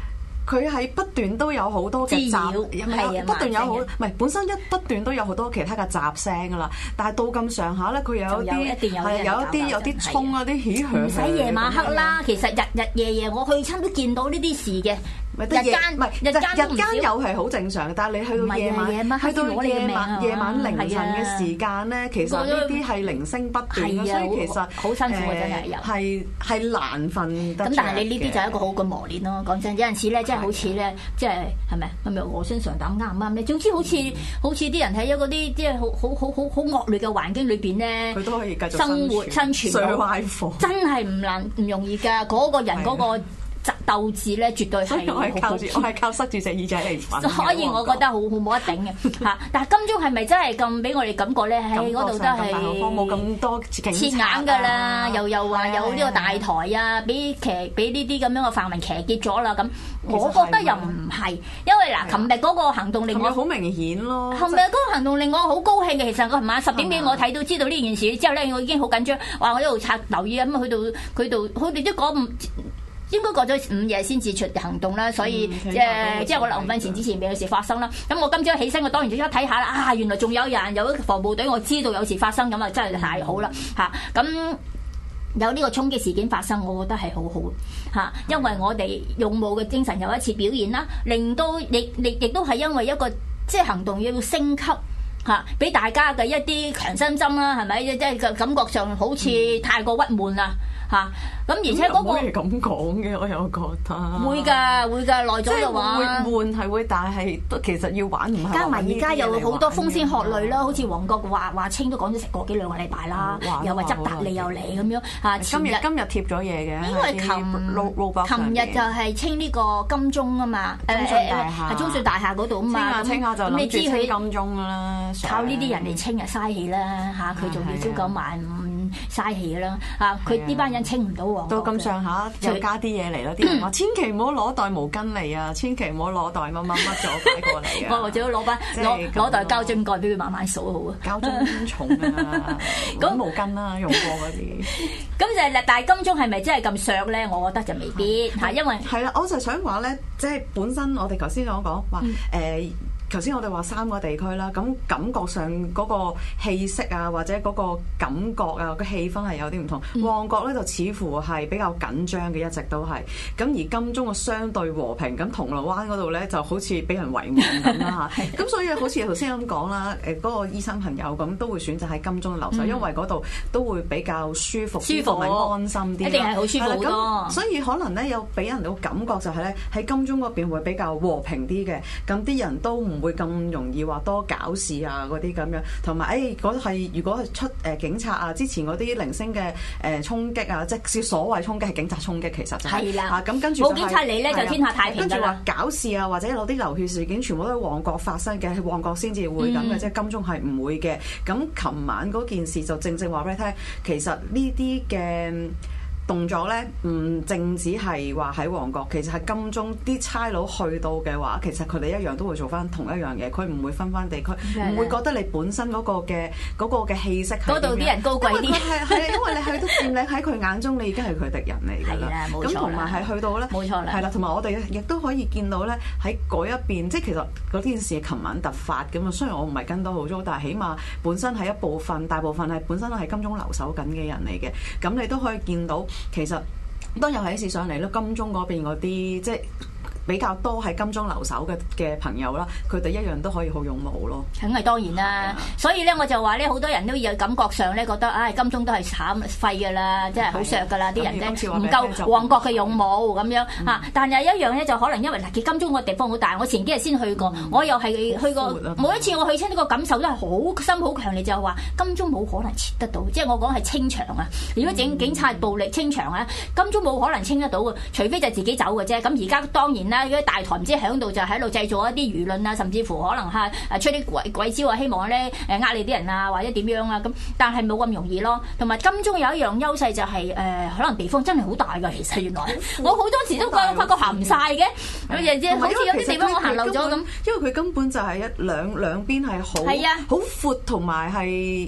佢係不斷都有好多嘅雜，不斷有好，唔係本身不斷都有好多其他嘅雜聲噶啦。但係到咁上下咧，佢有啲衝啊，啲起響。 唔使夜晚黑啦，其實日夜我去親都見到呢啲事嘅。日間有係好正常，但係你去到夜晚，去到夜晚凌晨嘅時間咧，其實呢啲係零星不斷嘅，所以其實好辛苦嘅真係係難瞓得。 咁但係你呢啲就係一個好嘅磨練咯。講真，有陣時咧，即係好似咧，即係係咪我身上膽啱唔啱咧？總之好似啲人喺嗰啲即係好惡劣嘅環境裏邊咧， 佢都可以繼續生存到，真係唔容易㗎。嗰個人嗰個鬥志咧，絕對係我係靠塞住隻耳仔嚟瞓。 所以我覺得好冇得頂嘅嚇。但係金鐘係咪真係咁俾我哋感覺咧？喺嗰度都係冇咁多切眼㗎啦，又話有呢個大台啊，俾呢啲咁樣嘅泛民騎劫咗啦咁。我覺得又唔係，因為嗱，琴日嗰個行動令我好明顯咯。 琴日嗰個行動令我好高興嘅。其實我琴晚10點幾我睇到知道呢件事之後咧，我已經好緊張，話我一路留意咁去到佢哋都講應該過咗5夜先至出行動啦，所以即係我臨瞓前之前未有事發生啦。咁我今朝起身，我當然即刻睇下啦。原來仲有人有防暴隊，我知道有事發生咁啊，真係太好啦嚇！咁有呢個衝擊事件發生，我覺得係好好嚇，因為我哋勇武嘅精神有一次表現啦，令到亦都係因為一個即係行動要升級嚇，俾大家嘅一啲強心針啦，係咪？即係感覺上好似太過鬱悶啦。嚇咁而且嗰個係咁講嘅，我又覺得會㗎耐咗嘅話， 會悶係會，但係都其實要玩唔係。 加埋而家有好多風聲鶴唳啦，好似黃國話清都講咗成個幾2個禮拜啦，又話執達你又嚟咁樣嚇。今日貼咗嘢嘅， 因為琴日就係清呢個金鐘啊嘛，係中信大廈嗰度啊嘛， 清下就諗住清金鐘㗎啦， 靠呢啲人嚟清啊嘥氣啦嚇，佢仲要朝9晚5嘥氣啦嚇，佢呢班人清唔到喎。 到咁上下又加啲嘢嚟咯，啲人話千祈唔好攞袋毛巾嚟啊，千祈唔好攞袋乜咗擺過嚟啊。 或者攞袋膠樽蓋俾佢慢慢數好啊。 膠樽重啊，攞毛巾啦，用過嗰啲。 咁就但係金鐘係咪真係咁削咧？我覺得就未必嚇，因為係啦，我就想話咧，即係本身我哋頭先講話頭先我哋話3個地區啦，咁感覺上嗰個氣息啊，或者嗰個感覺啊，個氣氛係有啲唔同。旺角咧就似乎係比較緊張嘅，一直都係。咁而金鐘個相對和平，咁銅鑼灣嗰度咧就好似俾人圍望咁啦嚇。咁所以好似頭先咁講啦，嗰個醫生朋友咁都會選擇喺金鐘留守，因為嗰度都會比較舒服同埋安心啲。 一定係好舒服好多。 所以可能咧有俾人到感覺就係咧喺金鐘嗰邊會比較和平啲嘅，咁啲人都唔會咁容易話多搞事啊嗰啲咁樣，同埋如果係出警察啊，之前嗰啲零星嘅衝擊啊，即係所謂衝擊係警察衝擊，其實就係啦嚇，咁跟住冇警察嚟咧就天下太平㗎啦。 跟住話搞事啊，或者有啲流血事件，全部都喺旺角發生嘅，喺旺角先至會咁嘅，即係金鐘係唔會嘅。咁琴晚嗰件事就正話俾你聽，其實呢啲嘅動作咧唔淨止係話喺旺角，其實係金鐘啲差佬去到嘅話，其實佢哋一樣都會做翻同一樣嘢，佢唔會分翻地區，唔會覺得你本身嗰個嘅氣息嗰度啲人高貴啲， 係因為你去到佔領喺佢眼中，你已經係佢敵人嚟㗎啦。咁同埋係去到咧， 冇錯啦， 係啦，同埋我哋亦都可以見到咧喺嗰一邊，即係其實嗰件事係琴晚突發咁啊。雖然我唔係跟到好足，但係起碼本身係大部分係本身都係金鐘留守緊嘅人嚟嘅，咁你都可以見到。其實當有起事上嚟咯，金鐘嗰邊嗰啲即係比較多喺金鐘留守嘅朋友啦，佢哋一樣都可以好勇武咯。 梗係當然啦，所以咧我就話咧，好多人都有感覺上咧覺得，金鐘都係慘廢㗎啦，即係好削㗎啦，啲人咧唔夠旺角嘅勇武咁樣嚇。但係一樣咧就可能因為金鐘個地方好大，我前幾日先去過，我又係去過每一次我去親呢個感受都係好深好強烈，就係話金鐘冇可能切得到，即係我講係清場啊！如果整警察暴力清場啊，金鐘冇可能清得到嘅，除非就自己走嘅啫。咁而家當然啦。嗰啲大台唔知喺度就喺度製造一啲輿論啊，甚至乎可能出啲鬼招啊，希望咧呃你啲人啊，或者點樣啊咁，但係冇咁容易咯。同埋金鐘有一樣優勢就係可能地方真係好大㗎，其實原來我好多時都發覺行唔晒嘅，好似有啲地方我行漏咗咁。 因為佢根本就係兩邊係好闊同埋係。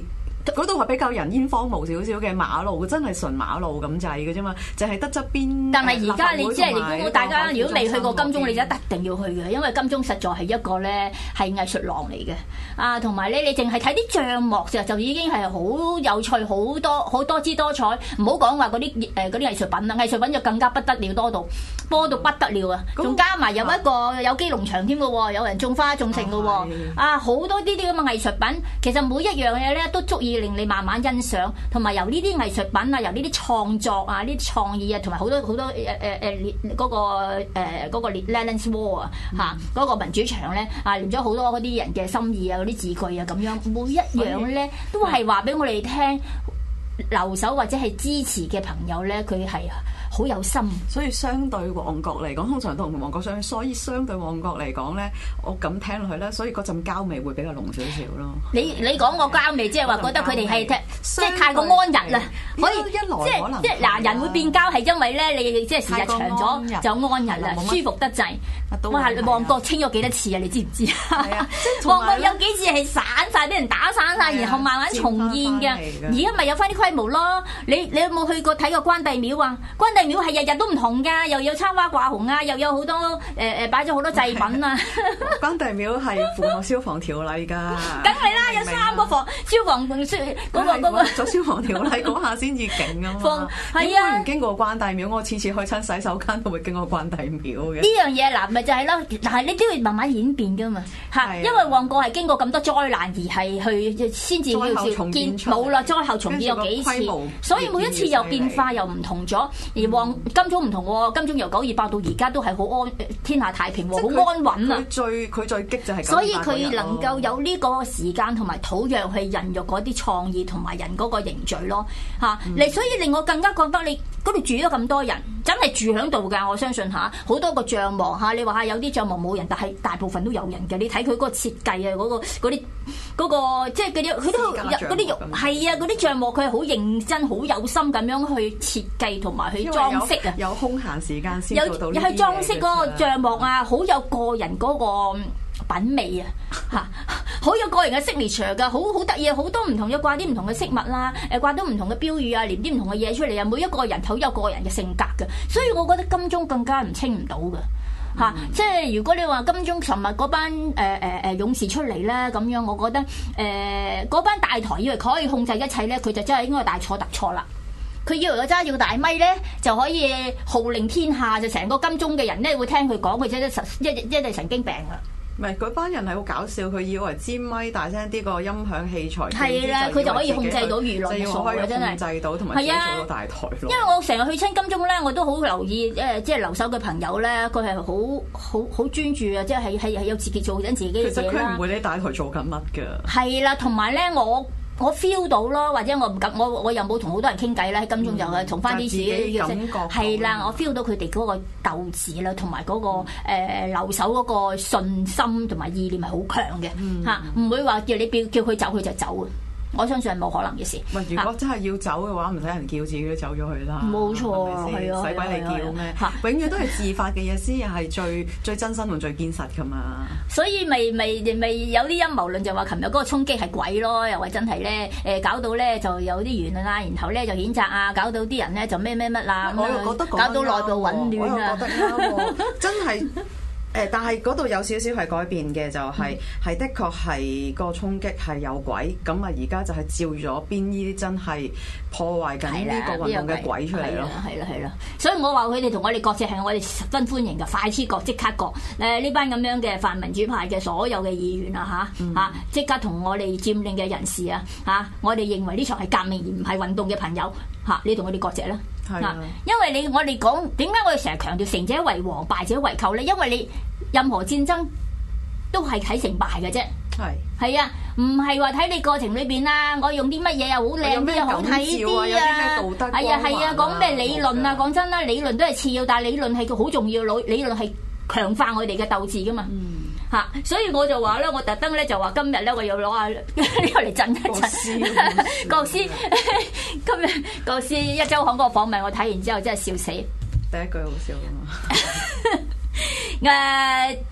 嗰度係比較人煙荒蕪少少嘅馬路，真係純馬路咁滯嘅啫嘛，就係得側邊。 但係而家你即係如果大家如果未去過金鐘，你就一定要去嘅，因為金鐘實在係一個咧係藝術廊嚟嘅啊，同埋咧你淨係睇啲帳幕就已經係好有趣，好多姿多彩。唔好講話嗰啲藝術品啦，藝術品就更加不得了，多到不得了啊！仲加埋有一個有機農場添嘅喎，有人種花種成嘅喎啊！好多呢啲咁嘅藝術品，其實每一樣嘢咧都足以令你慢慢欣賞，同埋由呢啲藝術品啊，由呢啲創作啊，呢啲創意啊，同埋好多嗰個 Lenin's Wall 啊嚇嗰個民主牆咧啊，連咗好多嗰啲人嘅心意啊，嗰啲字句啊咁樣，每一樣咧都係話俾我哋聽，留守或者係支持嘅朋友咧，佢係好有心， 所以相對旺角嚟講，通常同旺角相，所以相對旺角嚟講咧，我咁聽落去咧，所以嗰陣膠味會比較濃少少咯。 你講個膠味，即係話覺得佢哋係即係太過安逸啦，可以即係嗱人會變膠係因為咧，你即係時日長咗就安逸啦，舒服得滯。哇！旺角清咗幾多次啊？你知唔知啊？旺角有幾次係散晒，俾人打散晒，然後慢慢重現嘅。而家咪有翻啲規模咯。你有冇去過睇過關帝廟啊？關帝廟係日日都唔同㗎，又有參花掛紅啊，又有好多擺咗好多祭品啊。 關帝廟係符合消防條例㗎。 梗係啦，有3個消防嗰個咗消防條例嗰下先至勁啊嘛。係啊，唔經過關帝廟，我次次去親洗手間都會經過關帝廟嘅。 呢樣嘢嗱，咪就係咯，但係你都要慢慢演變㗎嘛嚇，因為旺角係經過咁多災難而係去先至要建冇啦，災後重建有幾次，所以每一次又變化又唔同咗。而金鐘唔同喎，金鐘由928到而家都係好安天下太平喎，好安穩啊！佢最激就係，所以佢能夠有呢個時間同埋土壤去孕育嗰啲創意同埋人嗰個凝聚咯嚇。所以令我更加覺得你嗰度住咗咁多人，真係住喺度㗎。我相信嚇好多個帳幕嚇，你話下有啲帳幕冇人，但係大部分都有人嘅。你睇佢嗰個設計啊，嗰個即係佢都嗰啲係啊，嗰啲帳幕佢係好認真、好有心咁樣去設計同埋去裝飾啊， 有空閒時間先做到呢啲嘢。 有去裝飾嗰個帳幕啊，好有個人嗰個品味啊，嚇，好有個人嘅 signature 㗎，好得意啊！好多唔同嘅掛啲唔同嘅飾物啦，掛到唔同嘅標語啊，連啲唔同嘅嘢出嚟啊，每一個人好有個人嘅性格嘅，所以我覺得金鐘更加唔清唔到㗎。嚇！即係如果你話金鐘尋日嗰班勇士出嚟咧，咁樣我覺得嗰班大台以為佢可以控制一切咧，佢就真係應該大錯特錯啦。佢以為佢揸住個大咪咧就可以號令天下，就成個金鐘嘅人咧會聽佢講，佢真係一係神經病啦。 唔係嗰班人係好搞笑，佢以為尖咪大聲啲個音響器材係啦，佢就可以控制到輿論嘅所謂真係控制到，同埋做到大台咯。 因為我成日去親金鐘咧，我都好留意即係留守嘅朋友咧，佢係好專注啊，即係有自己做緊自己嘅嘢啦。 其實佢唔會喺大台做緊乜㗎。係啦，同埋咧我 feel 到咯，或者我唔敢，我又冇同好多人傾偈啦。喺金鐘就係同翻啲自己嘅感覺係啦，我 feel 到佢哋嗰個鬥志啦，同埋嗰個留守嗰個信心同埋意念係好強嘅嚇，唔會話叫佢走佢就走啊！我相信係冇可能嘅事。 如果真係要走嘅話，唔使人叫，自己都走咗去啦。 冇錯，係啊， 使鬼你叫咩？永遠都係自發嘅嘢先係最真心同最堅實噶嘛。 所以咪有啲陰謀論就話，琴日嗰個衝擊係鬼咯，又話真係咧搞到咧就有啲輿論啦，然後咧就譴責啊，搞到啲人咧就咩啦， 我又覺得搞到內部混亂啊， 我又覺得啱喎，真係。但係嗰度有少少係改變嘅，就係的確係個衝擊係有鬼，咁啊而家就係照咗邊呢啲真係破壞緊呢個運動嘅鬼出嚟咯。 係啦，所以我話佢哋同我哋割席係我哋十分歡迎嘅，快啲割即刻割。呢班咁樣嘅泛民主派嘅所有嘅議員啊嚇即刻同我哋佔領嘅人士啊我哋認為呢場係革命而唔係運動嘅朋友你同我哋割席啦。因為我哋講點解我哋成日強調成者為王，敗者為寇咧？因為你任何戰爭都係睇成敗嘅啫。係啊，唔係話睇你過程裏邊啦，我用啲乜嘢又好靚啲又好睇啲啊，係啊，講咩理論啊？講真啦，理論都係次要，但係理論係好重要，理論係強化我哋嘅鬥志噶嘛。所以我就話咧，我特登咧就話今日咧，我要攞下呢個嚟震一震。國師今日國師一週刊嗰個訪問，我睇完之後真係笑死。 第一句好笑啊嘛！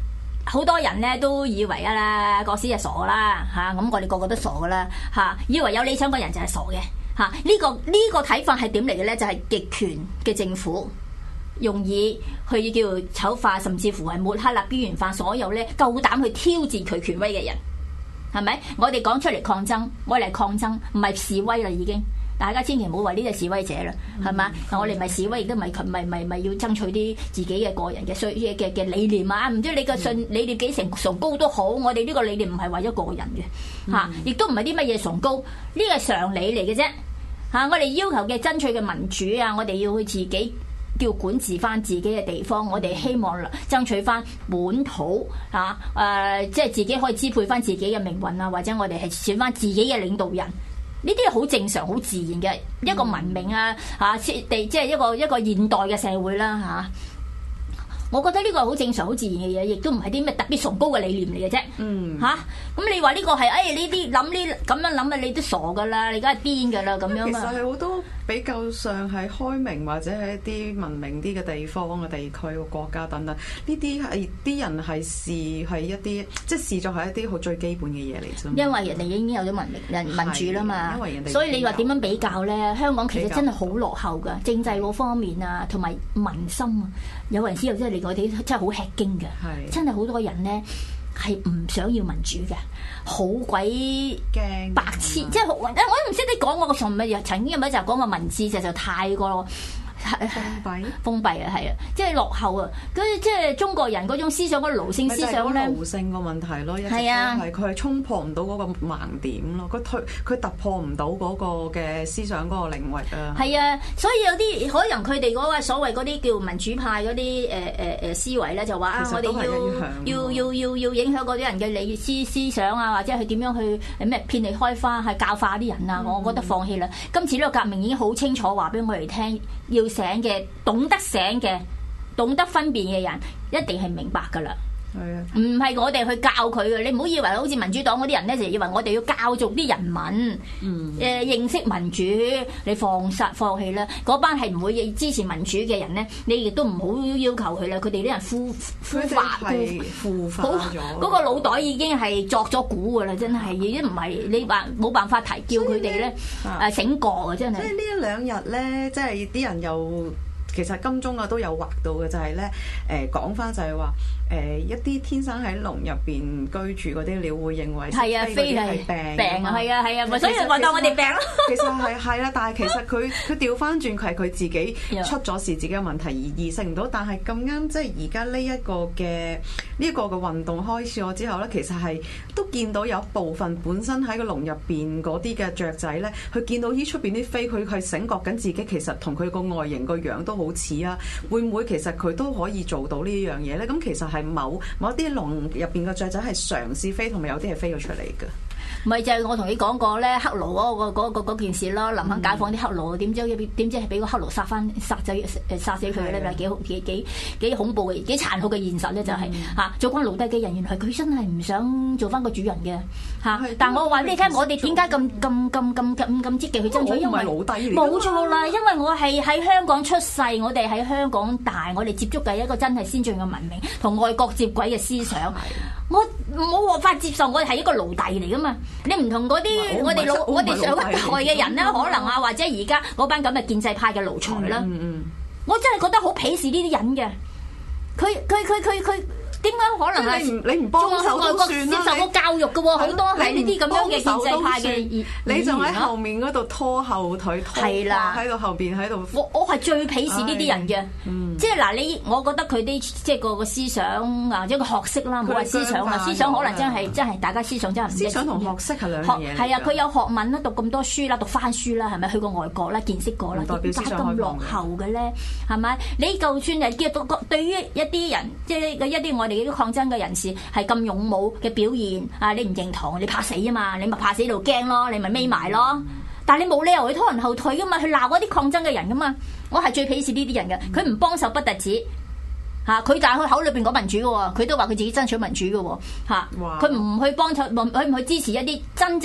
好多人咧都以為啊，國師係傻啦嚇，咁我哋個個都傻噶啦嚇，以為有理想嘅人就係傻嘅嚇。呢個睇法係點嚟嘅咧？就係極權嘅政府用以去叫醜化，甚至乎係抹黑啦、邊緣化所有咧夠膽去挑戰佢權威嘅人，係咪？我哋講出嚟抗爭，我哋嚟抗爭，唔係示威啦已經。大家千祈唔好為呢隻示威者啦，係嘛？我哋唔係示威，亦都唔係要爭取啲自己嘅個人嘅理念啊！唔知你個信理念幾成崇高都好，我哋呢個理念唔係為咗個人嘅嚇，亦都唔係啲乜嘢崇高，呢個係常理嚟嘅啫嚇。我哋要求嘅爭取嘅民主啊，我哋要去自己叫管治翻自己嘅地方，我哋希望爭取翻本土嚇即係自己可以支配翻自己嘅命運啊，或者我哋係選翻自己嘅領導人。呢啲係好正常、好自然嘅一個文明啊嚇，即係一個現代嘅社會啦嚇。我覺得呢個係好正常、好自然嘅嘢，亦都唔係啲咩特別崇高嘅理念嚟嘅啫。嚇，咁你話呢個係呢啲諗呢咁樣諗啊，你都傻噶啦，你而家係癲噶啦咁樣啊。 其實係好多比較上係開明或者係一啲文明啲嘅地方嘅地區個國家等等，呢啲係啲人係視係一啲即係視作係一啲好最基本嘅嘢嚟啫。 因為人哋已經有咗民主啦嘛，所以你話點樣比較咧？香港其實真係好落後噶，政制嗰方面啊，同埋民心啊，有人知道真係我哋真係好吃驚嘅，真係好多人咧係唔想要民主嘅，好鬼驚白痴，即係我都唔識得講我個從乜嘢，曾經有咪就講個文字就太過封閉啊，係啊，即係落後啊！即係中國人嗰種思想嗰個奴性思想咧， 奴性個問題咯，一直都係佢係衝破唔到嗰個盲點咯，佢突破唔到嗰個嘅思想嗰個領域啊。係啊，所以有啲可能佢哋嗰個所謂嗰啲叫民主派嗰啲思維咧，就話啊，我哋要影響嗰啲人嘅思想啊，或者係點樣去咩遍地開花，係教化啲人啊。我覺得放棄啦。今次呢個革命已經好清楚話俾我哋聽，要醒嘅、懂得醒嘅、懂得分辨嘅人，一定係明白噶啦。係啊，唔係我哋去教佢嘅。你唔好以為好似民主黨嗰啲人咧，就以為我哋要教育啲人民，認識民主。你放棄啦，嗰班係唔會支持民主嘅人咧，你亦都唔好要求佢啦。佢哋啲人腐化咗，嗰個腦袋已經係作咗古噶啦，真係已經唔係你話冇辦法提叫佢哋咧醒覺啊！真係。 即係呢一兩日咧，即係啲人又。其實金鐘啊都有畫到嘅，就係咧講翻就係話一啲天生喺籠入邊居住嗰啲，你會認為係啊，非係病啊，係啊，所以話當我哋病咯。 其實係啦，但係其實佢調翻轉，佢係佢自己出咗事，自己嘅問題而意識唔到。但係咁啱，即係而家呢一個嘅運動開始咗之後咧，其實係都見到有部分本身喺個籠入邊嗰啲嘅雀仔咧，佢見到依出邊啲飛，佢係醒覺緊自己其實同佢個外形個樣都好似啊，會唔會其實佢都可以做到呢樣嘢咧？咁其實係某啲籠入邊嘅雀仔係嘗試飛，同埋有啲係飛咗出嚟嘅。 咪就係我同你講過咧，黑奴嗰件事咯，林肯解放啲黑奴，點知係俾個黑奴殺死佢咧？幾恐怖嘅，幾殘酷嘅現實咧，就係做關奴隸嘅人，原來佢真係唔想做翻個主人嘅嚇。但我話俾你聽，我哋點解咁積極去爭取？因為奴隸冇錯啦，因為我係喺香港出世，我哋喺香港大，我哋接觸嘅一個真係先進嘅文明，同外國接軌嘅思想。我冇辦法接受，我哋係一個奴隸嚟噶嘛？你唔同嗰啲我哋上一代嘅人咧，可能啊，或者而家嗰班咁嘅建制派嘅奴才啦，我真係覺得好鄙視呢啲人嘅。佢點解可能係你唔幫手都算啦？ 接受過教育嘅喎，好多係呢啲咁樣嘅建制派嘅， 你就喺後面嗰度拖後腿，係啦，喺度後邊喺度。 我係最鄙視呢啲人嘅，即係嗱，我覺得佢啲即係個思想啊，一個學識啦，唔好話思想啊，思想可能真係大家思想真係唔一樣。思想同學識係兩樣嘢。係啊，佢有學問啦，讀咁多書啦，讀翻書啦，係咪去過外國啦，見識過啦？點解咁落後嘅咧？係咪？你就算係叫對於一啲人，即係一啲我哋啲抗爭嘅人士係咁勇武嘅表現啊！你唔認同，你怕死啊嘛！你咪怕死度驚咯，你咪匿埋咯。但係你冇理由去拖人後腿噶嘛，去鬧嗰啲抗爭嘅人噶嘛。我係最鄙視呢啲人嘅，佢唔幫手不特止嚇，佢但係佢口裏邊講民主嘅喎，佢都話佢自己爭取民主嘅喎嚇，佢唔去幫手，佢唔去支持一啲真正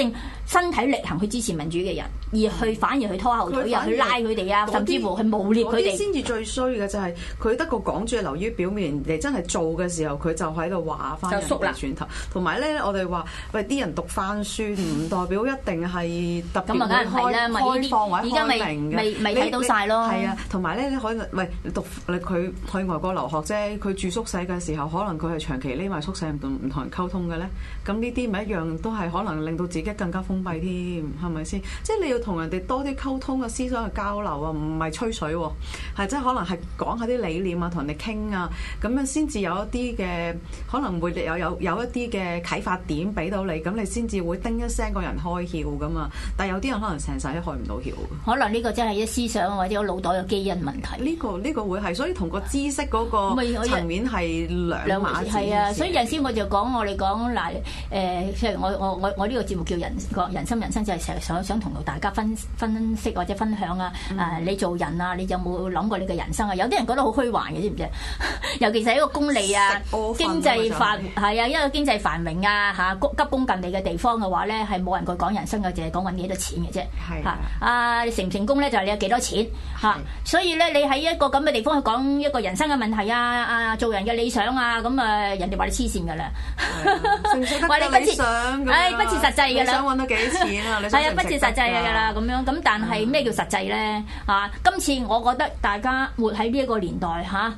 身體力行去支持民主嘅人，反而去拖後腿啊，去拉佢哋啊，甚至乎去誣蔑佢哋。 先至最衰嘅就係佢得個講住流於表面，你真係做嘅時候，佢就喺度話翻人哋轉頭。同埋咧，我哋話喂啲人讀翻書唔代表一定係特別開放或者開明嘅， 未睇到晒咯。 係啊，同埋咧，你可以讀佢去外國留學啫，佢住宿舍嘅時候，可能佢係長期匿埋宿舍唔同人溝通嘅咧。咁呢啲咪一樣都係可能令到自己更加封閉添，係咪先？即係你要同人哋多啲溝通嘅思想嘅交流啊，唔係吹水喎，係即係可能係講下啲理念啊，同人哋傾啊，咁樣先至有一啲嘅可能會有一啲嘅啟發點俾到你，咁你先至會叮一聲個人開竅噶嘛。但係有啲人可能成世都開唔到竅。 可能呢個真係一思想或者個腦袋嘅基因問題。 呢個會係，所以同個知識嗰個層面係兩碼子。 係啊，所以有陣時我就我哋講嗱譬如我呢個節目叫人心人生，就係成日想同大家分析或者分享啊。你做人啊，你有冇諗過你嘅人生啊？有啲人覺得好虛幻嘅，知唔知？尤其是喺一個功利啊、經濟一個經濟繁榮啊急功近利嘅地方嘅話咧，係冇人去講人生嘅，淨係講揾幾多錢嘅啫。係你成唔成功咧，就係你有幾多錢嚇。所以咧，你喺一個咁嘅地方去講一個人生嘅問題做人嘅理想啊，咁人哋話你黐線㗎啦， 話你不切實際㗎啦， 想揾到幾錢啊？係啊，不切實際㗎啦咁樣。咁但係咩叫實際咧？今次我覺得大家活喺呢一個年代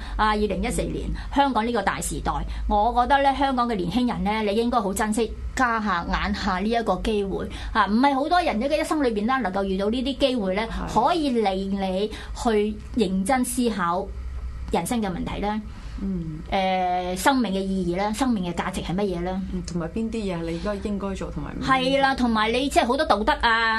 2014年香港呢個大時代，我覺得咧香港嘅年輕人咧，你應該好珍惜家下眼下呢一個機會唔係好多人一生裏邊咧能夠遇到呢啲機會咧，可以令你去認真思考人生嘅問題咧。生命嘅意義咧，生命嘅價值係乜嘢咧？ 同埋邊啲嘢你應該做，同埋係啦，同埋你即係好多道德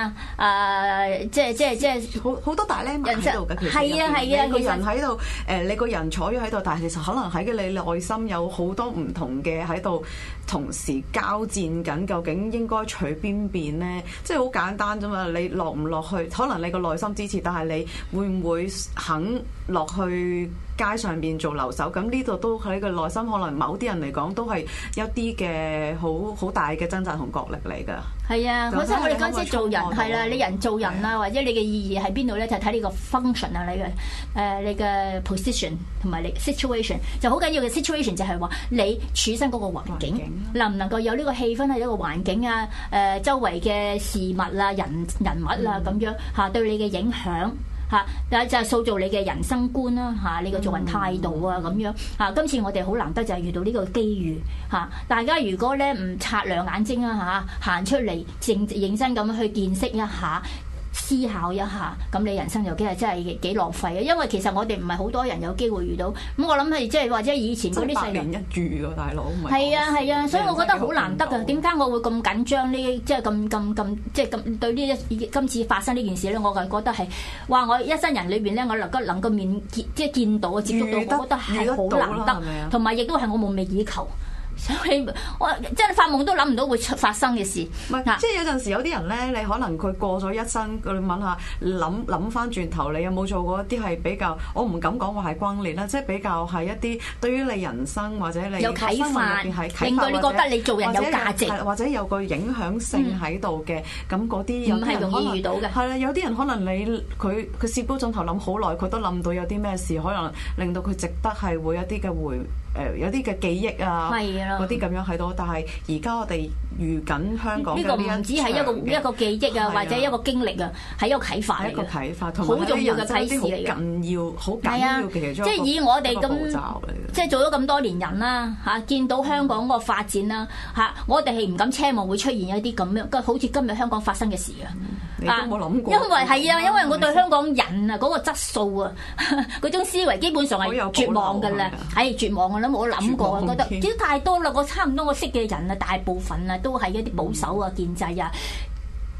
即好多大僆喺度嘅，其實係啊，個人喺度你個人坐咗喺度，但係其實可能喺你內心有好多唔同嘅喺度同時交戰緊，究竟應該取邊邊咧？即係好簡單啫嘛，你落唔落去？可能你個內心支持，但係你會唔會肯落去街上邊做留守？咁呢度都喺個內心，可能某啲人嚟講都係一啲嘅好大嘅掙扎同角力嚟㗎。 係啊，我哋嗰陣時做人係啦，你人做人啊，或者你嘅意義喺邊度咧？就睇你個 function 啊，你嘅 position 同埋你 situation 就好緊要嘅 situation 就係話你處身嗰個環境能唔能夠有呢個氣氛喺呢個環境啊？周圍嘅事物啊、人物啊咁樣對你嘅影響。就係塑造你嘅人生觀啦，你嘅做人態度啊咁樣。今次我哋好難得就係遇到呢個機遇大家如果咧唔擦亮眼睛啊行出嚟認真咁去見識一下。思考一下，咁你人生又真係幾浪費啊！因為其實我哋唔係好多人有機會遇到，咁我諗係即係或者以前嗰啲百年一遇喎，大佬。 係啊，所以我覺得好難得啊！點解我會咁緊張呢？即係咁即係咁對呢今次發生呢件事咧，我係覺得係話我一生人裏邊咧，我能夠即係見到接觸到，我覺得係好難得，同埋亦都係我夢寐以求。所以我真係發夢都諗唔到會發生嘅事。 唔係，即係有陣時有啲人咧，你可能佢過咗一生，你問下諗翻轉頭，你有冇做過一啲係比較？我唔敢講話係轟烈啦，即係比較係一啲對於你人生或者你有啟發，令到你覺得你做人有價值， 或者有個影響性喺度嘅。咁嗰啲唔係容易遇到嘅。係啦，有啲人可能佢攝高枕頭諗好耐，佢都諗到有啲咩事可能令到佢值得係會有啲嘅有啲嘅記憶啊，嗰啲咁樣喺度，但係而家我哋遇緊香港呢個唔止係一個記憶啊，或者一個經歷啊，係一個啟發嚟嘅。 一個啟發，同好重要嘅啟示嚟嘅。 好緊要嘅其中一個。 即係以我哋咁，即係做咗咁多年人啦見到香港個發展啦我哋係唔敢奢望會出現一啲咁樣，好似今日香港發生嘅事啊！ 你都冇諗過。 因為我對香港人啊嗰個質素啊，嗰種思維基本上係絕望㗎啦，係絕望㗎啦，冇諗過，覺得啲太多啦，我差唔多我識嘅人啊，大部分啊都係一啲保守啊、建制啊。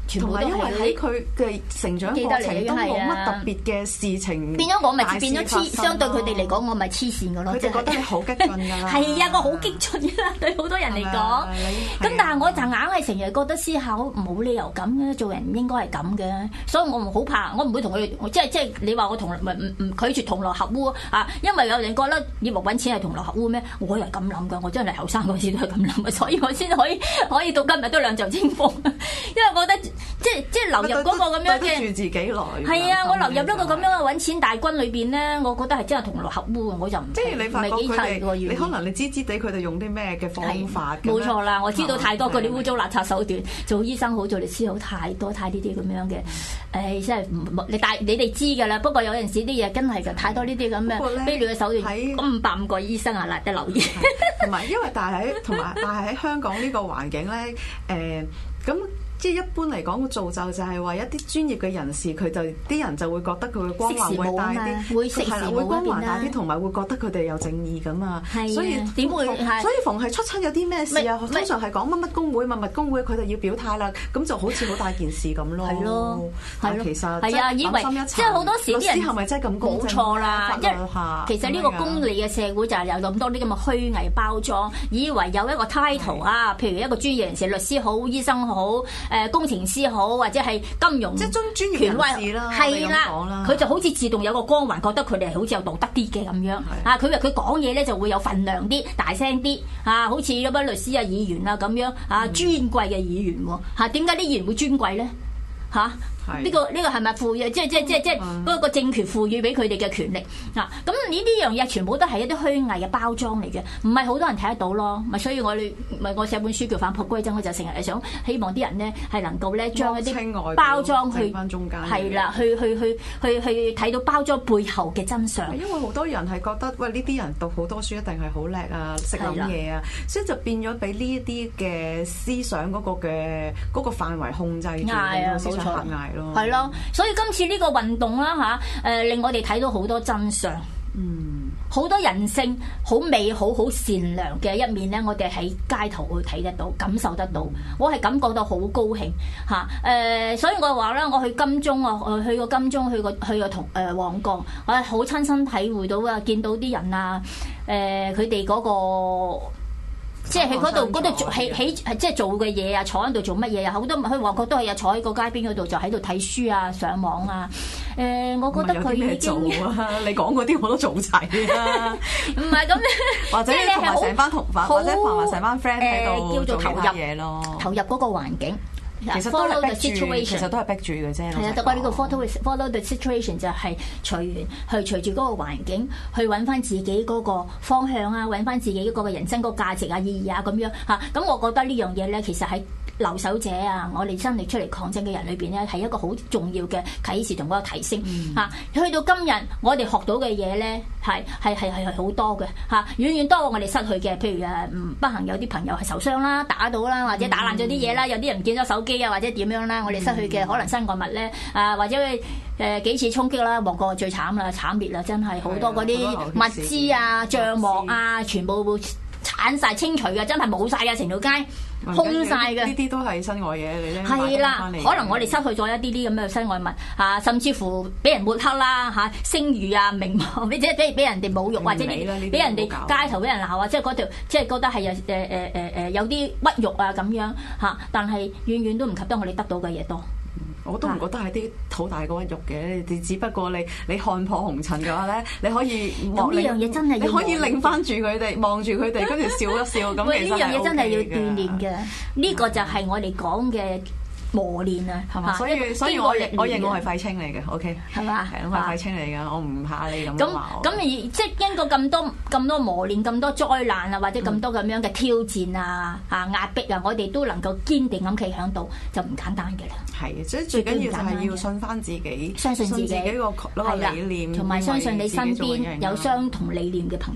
全部都同埋因為喺係佢嘅成長過程都冇乜特別嘅事情， 變咗我咪變咗黐， 相對佢哋嚟講，我咪黐線噶咯。 佢哋覺得你好激進㗎啦。 係啊，我好激進㗎啦，對好多人嚟講。咁但係我就硬係成日覺得思考冇理由咁嘅，做人唔應該係咁嘅，所以我唔好怕，我唔會同佢，即係你話我唔拒絕同流合污啊，因為有人覺得葉黃揾錢係同流合污咩？我又咁諗㗎，我真係後生嗰時都係咁諗嘅，所以我先可以到今日都兩袖清風，因為我覺得即係流入嗰個咁樣嘅， 對得住自己來。 係啊，我流入一個咁樣嘅揾錢大軍裏邊咧，我覺得係真係同流合污嘅，我就唔即係你發覺佢哋， 你可能你知地佢哋用啲咩嘅方法嘅。 冇錯啦，我知道太多嗰啲污糟邋遢手段，做醫生好，做律師好，太多呢啲咁樣嘅，誒真係你哋知㗎啦。不過有陣時啲嘢真係太多呢啲咁嘅卑劣嘅手段。500個醫生啊，嗱，得留意。 同埋因為但係喺香港呢個環境咧，咁。即係一般嚟講，個造就就係話一啲專業嘅人士，佢就啲人就會覺得佢嘅光環會大啲，係啦，會光環大啲，同埋會覺得佢哋有正義咁啊。所以點會？所以逢係出親有啲咩事啊，通常係講乜乜工會、乜乜工會，佢哋要表態啦，咁就好似好大件事咁咯。係咯，係咯，其實係啊，以為即係好多時啲人係咪真係咁公正？ 冇錯啦，其實呢個公理嘅社會就係有咁多啲咁嘅虛偽包裝，以為有一個 title 啊，譬如一個專業人士，律師好、醫生好。工程師好，或者係金融， 即係專業人士啦， 係啦，佢就好似自動有個光環，覺得佢哋係好似有道德啲嘅咁樣。啊，佢講嘢咧就會有份量啲、大聲啲啊，好似嗰班律師啊、議員啊咁樣啊，尊貴嘅議員喎嚇。點解啲議員會尊貴咧？嚇？呢個係咪賦予？即係嗰個政權賦予俾佢哋嘅權力啊！咁呢樣嘢全部都係一啲虛偽嘅包裝嚟嘅，唔係好多人睇得到咯。咪所以我寫本書叫《返璞歸真》，我就成日想希望啲人咧係能夠咧將一啲包裝去係啦，去睇到包裝背後嘅真相。 因為好多人係覺得喂，呢啲人讀好多書一定係好叻啊，識諗嘢啊，所以就變咗俾呢一啲嘅思想嗰個範圍控制住，思想狹隘。 係咯，所以今次呢個運動啦嚇，令我哋睇到好多真相，好多人性好美好、好善良嘅一面咧，我哋喺街頭會睇得到、感受得到，我係感覺到好高興嚇。所以我話咧，我去金鐘啊，去過金鐘，去過旺角，我係好親身體會到啊，見到啲人啊，佢哋嗰個。即係喺嗰度做即係做嘅嘢啊，坐喺度做乜嘢啊？好多去旺角都係啊，坐喺個街邊嗰度就喺度睇書啊、上網啊。我覺得佢已經你講嗰啲我都做齊啦。 唔係咁， 或者你同埋成班同或者同埋成班 friend 喺度叫做投入嘢咯， 投入嗰個環境。 其實都係逼住，其實都係逼住嘅啫。 係啊，我呢個 follow the situation 就係隨住嗰個環境去揾翻自己嗰個方向啊，揾翻自己嗰個人生嗰個價值啊、意義啊咁樣嚇。咁我覺得呢樣嘢咧，其實喺留守者啊，我哋真係出嚟抗爭嘅人裏邊咧，係一個好重要嘅啟示同嗰個提升嚇。去到今日，我哋學到嘅嘢咧，係好多嘅嚇，遠遠多過我哋失去嘅。譬如不幸有啲朋友係受傷啦、打到啦，或者打爛咗啲嘢啦，有啲人唔見咗手機啊，或者點樣啦，我哋失去嘅可能身外物咧啊，或者幾次衝擊啦，旺角最慘啦、慘烈啦，真係好多嗰啲物資啊、帳幕啊，全部鏟晒清除嘅，真係冇晒啊，成條街空晒嘅。呢啲都係身外嘢嚟咧。 係啦，可能我哋失去咗一啲咁嘅身外物嚇，甚至乎俾人抹黑啦嚇，聲譽啊、名望，或者俾人哋侮辱，或者俾人哋街頭俾人鬧啊，即係嗰條，即係覺得係有啲屈辱啊咁樣嚇，但係遠遠都唔及得我哋得到嘅嘢多。 我都唔覺得係啲好大個屈辱嘅，你只不過你看破紅塵嘅話咧，你可以望呢樣嘢真係， 你可以擰翻住佢哋，望住佢哋，跟住笑一笑咁。 喂，呢樣嘢真係要鍛鍊嘅，呢個就係我哋講嘅磨練啊，係嘛？ 所以我認我係廢青嚟嘅 ，OK， 係嘛？係我係廢青嚟㗎，我唔怕你咁話我。 咁即係經過咁多磨練、咁多災難啊，或者咁多咁樣嘅挑戰啊、壓迫啊，我哋都能夠堅定咁企喺度，就唔簡單嘅啦。 係，所以最緊要就係要信翻自己， 相信自己個理念， 同埋相信你身邊有相同理念嘅朋友。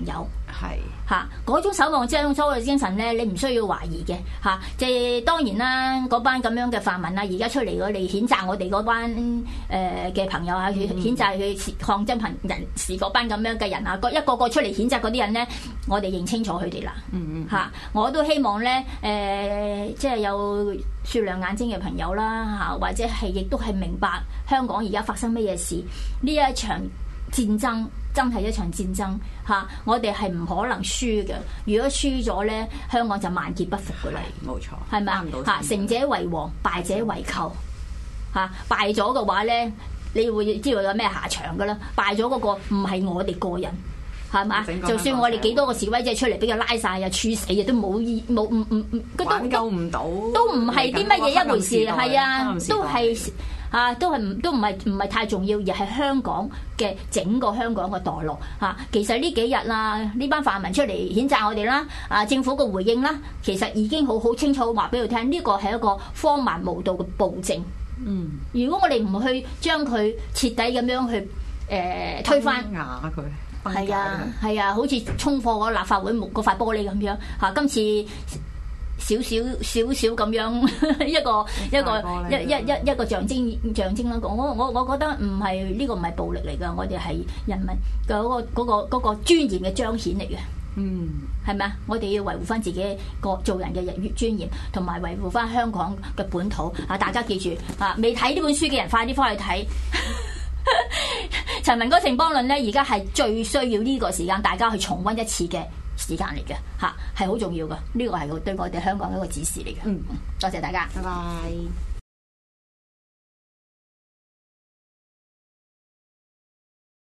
嚇嗰種守望相助嘅精神咧，你唔需要懷疑嘅嚇。即係當然啦，嗰班咁樣嘅泛民啊，而家出嚟我哋譴責我哋嗰班嘅朋友啊，譴責佢抗爭人士嗰班咁樣嘅人啊，一個個出嚟譴責嗰啲人咧，我哋認清楚佢哋啦。嚇，我都希望咧即係有雪亮眼睛嘅朋友啦嚇，或者係亦都係明白香港而家發生乜嘢事，呢一場戰爭真係一場戰爭嚇，我哋係唔可能輸嘅。如果輸咗咧，香港就萬劫不復噶啦。 冇錯， 係咪嚇？成者為王，敗者為寇嚇。敗咗嘅話咧，你會知道有咩下場噶啦。敗咗嗰個唔係我哋個人，係嘛？就算我哋幾多個示威者出嚟俾佢拉晒啊、處死啊，都冇挽救唔到， 都唔係啲乜嘢一回事，係啊，都係。都唔係太重要，而係香港嘅整個香港嘅墮落嚇。其實呢幾日啦，呢班泛民出嚟譴責我哋啦，政府嘅回應啦，其實已經好清楚話俾佢聽，呢個係一個荒蠻無道嘅暴政。如果我哋唔去將佢徹底咁樣去推翻，係啊，好似衝破嗰立法會嗰塊玻璃咁樣嚇。今次少少咁樣一個象徵啦。我覺得唔係呢個唔係暴力嚟㗎，我哋係人民嘅嗰個尊嚴嘅彰顯嚟嘅。係咪啊？我哋要維護翻自己個做人嘅尊嚴，同埋維護翻香港嘅本土啊！大家記住啊，未睇呢本書嘅人快啲翻去睇。陳文嗰城邦論咧，而家係最需要呢個時間，大家去重溫一次嘅時間嚟嘅嚇，係好重要嘅。呢個係對我哋香港一個指示嚟嘅。多謝大家， 拜拜。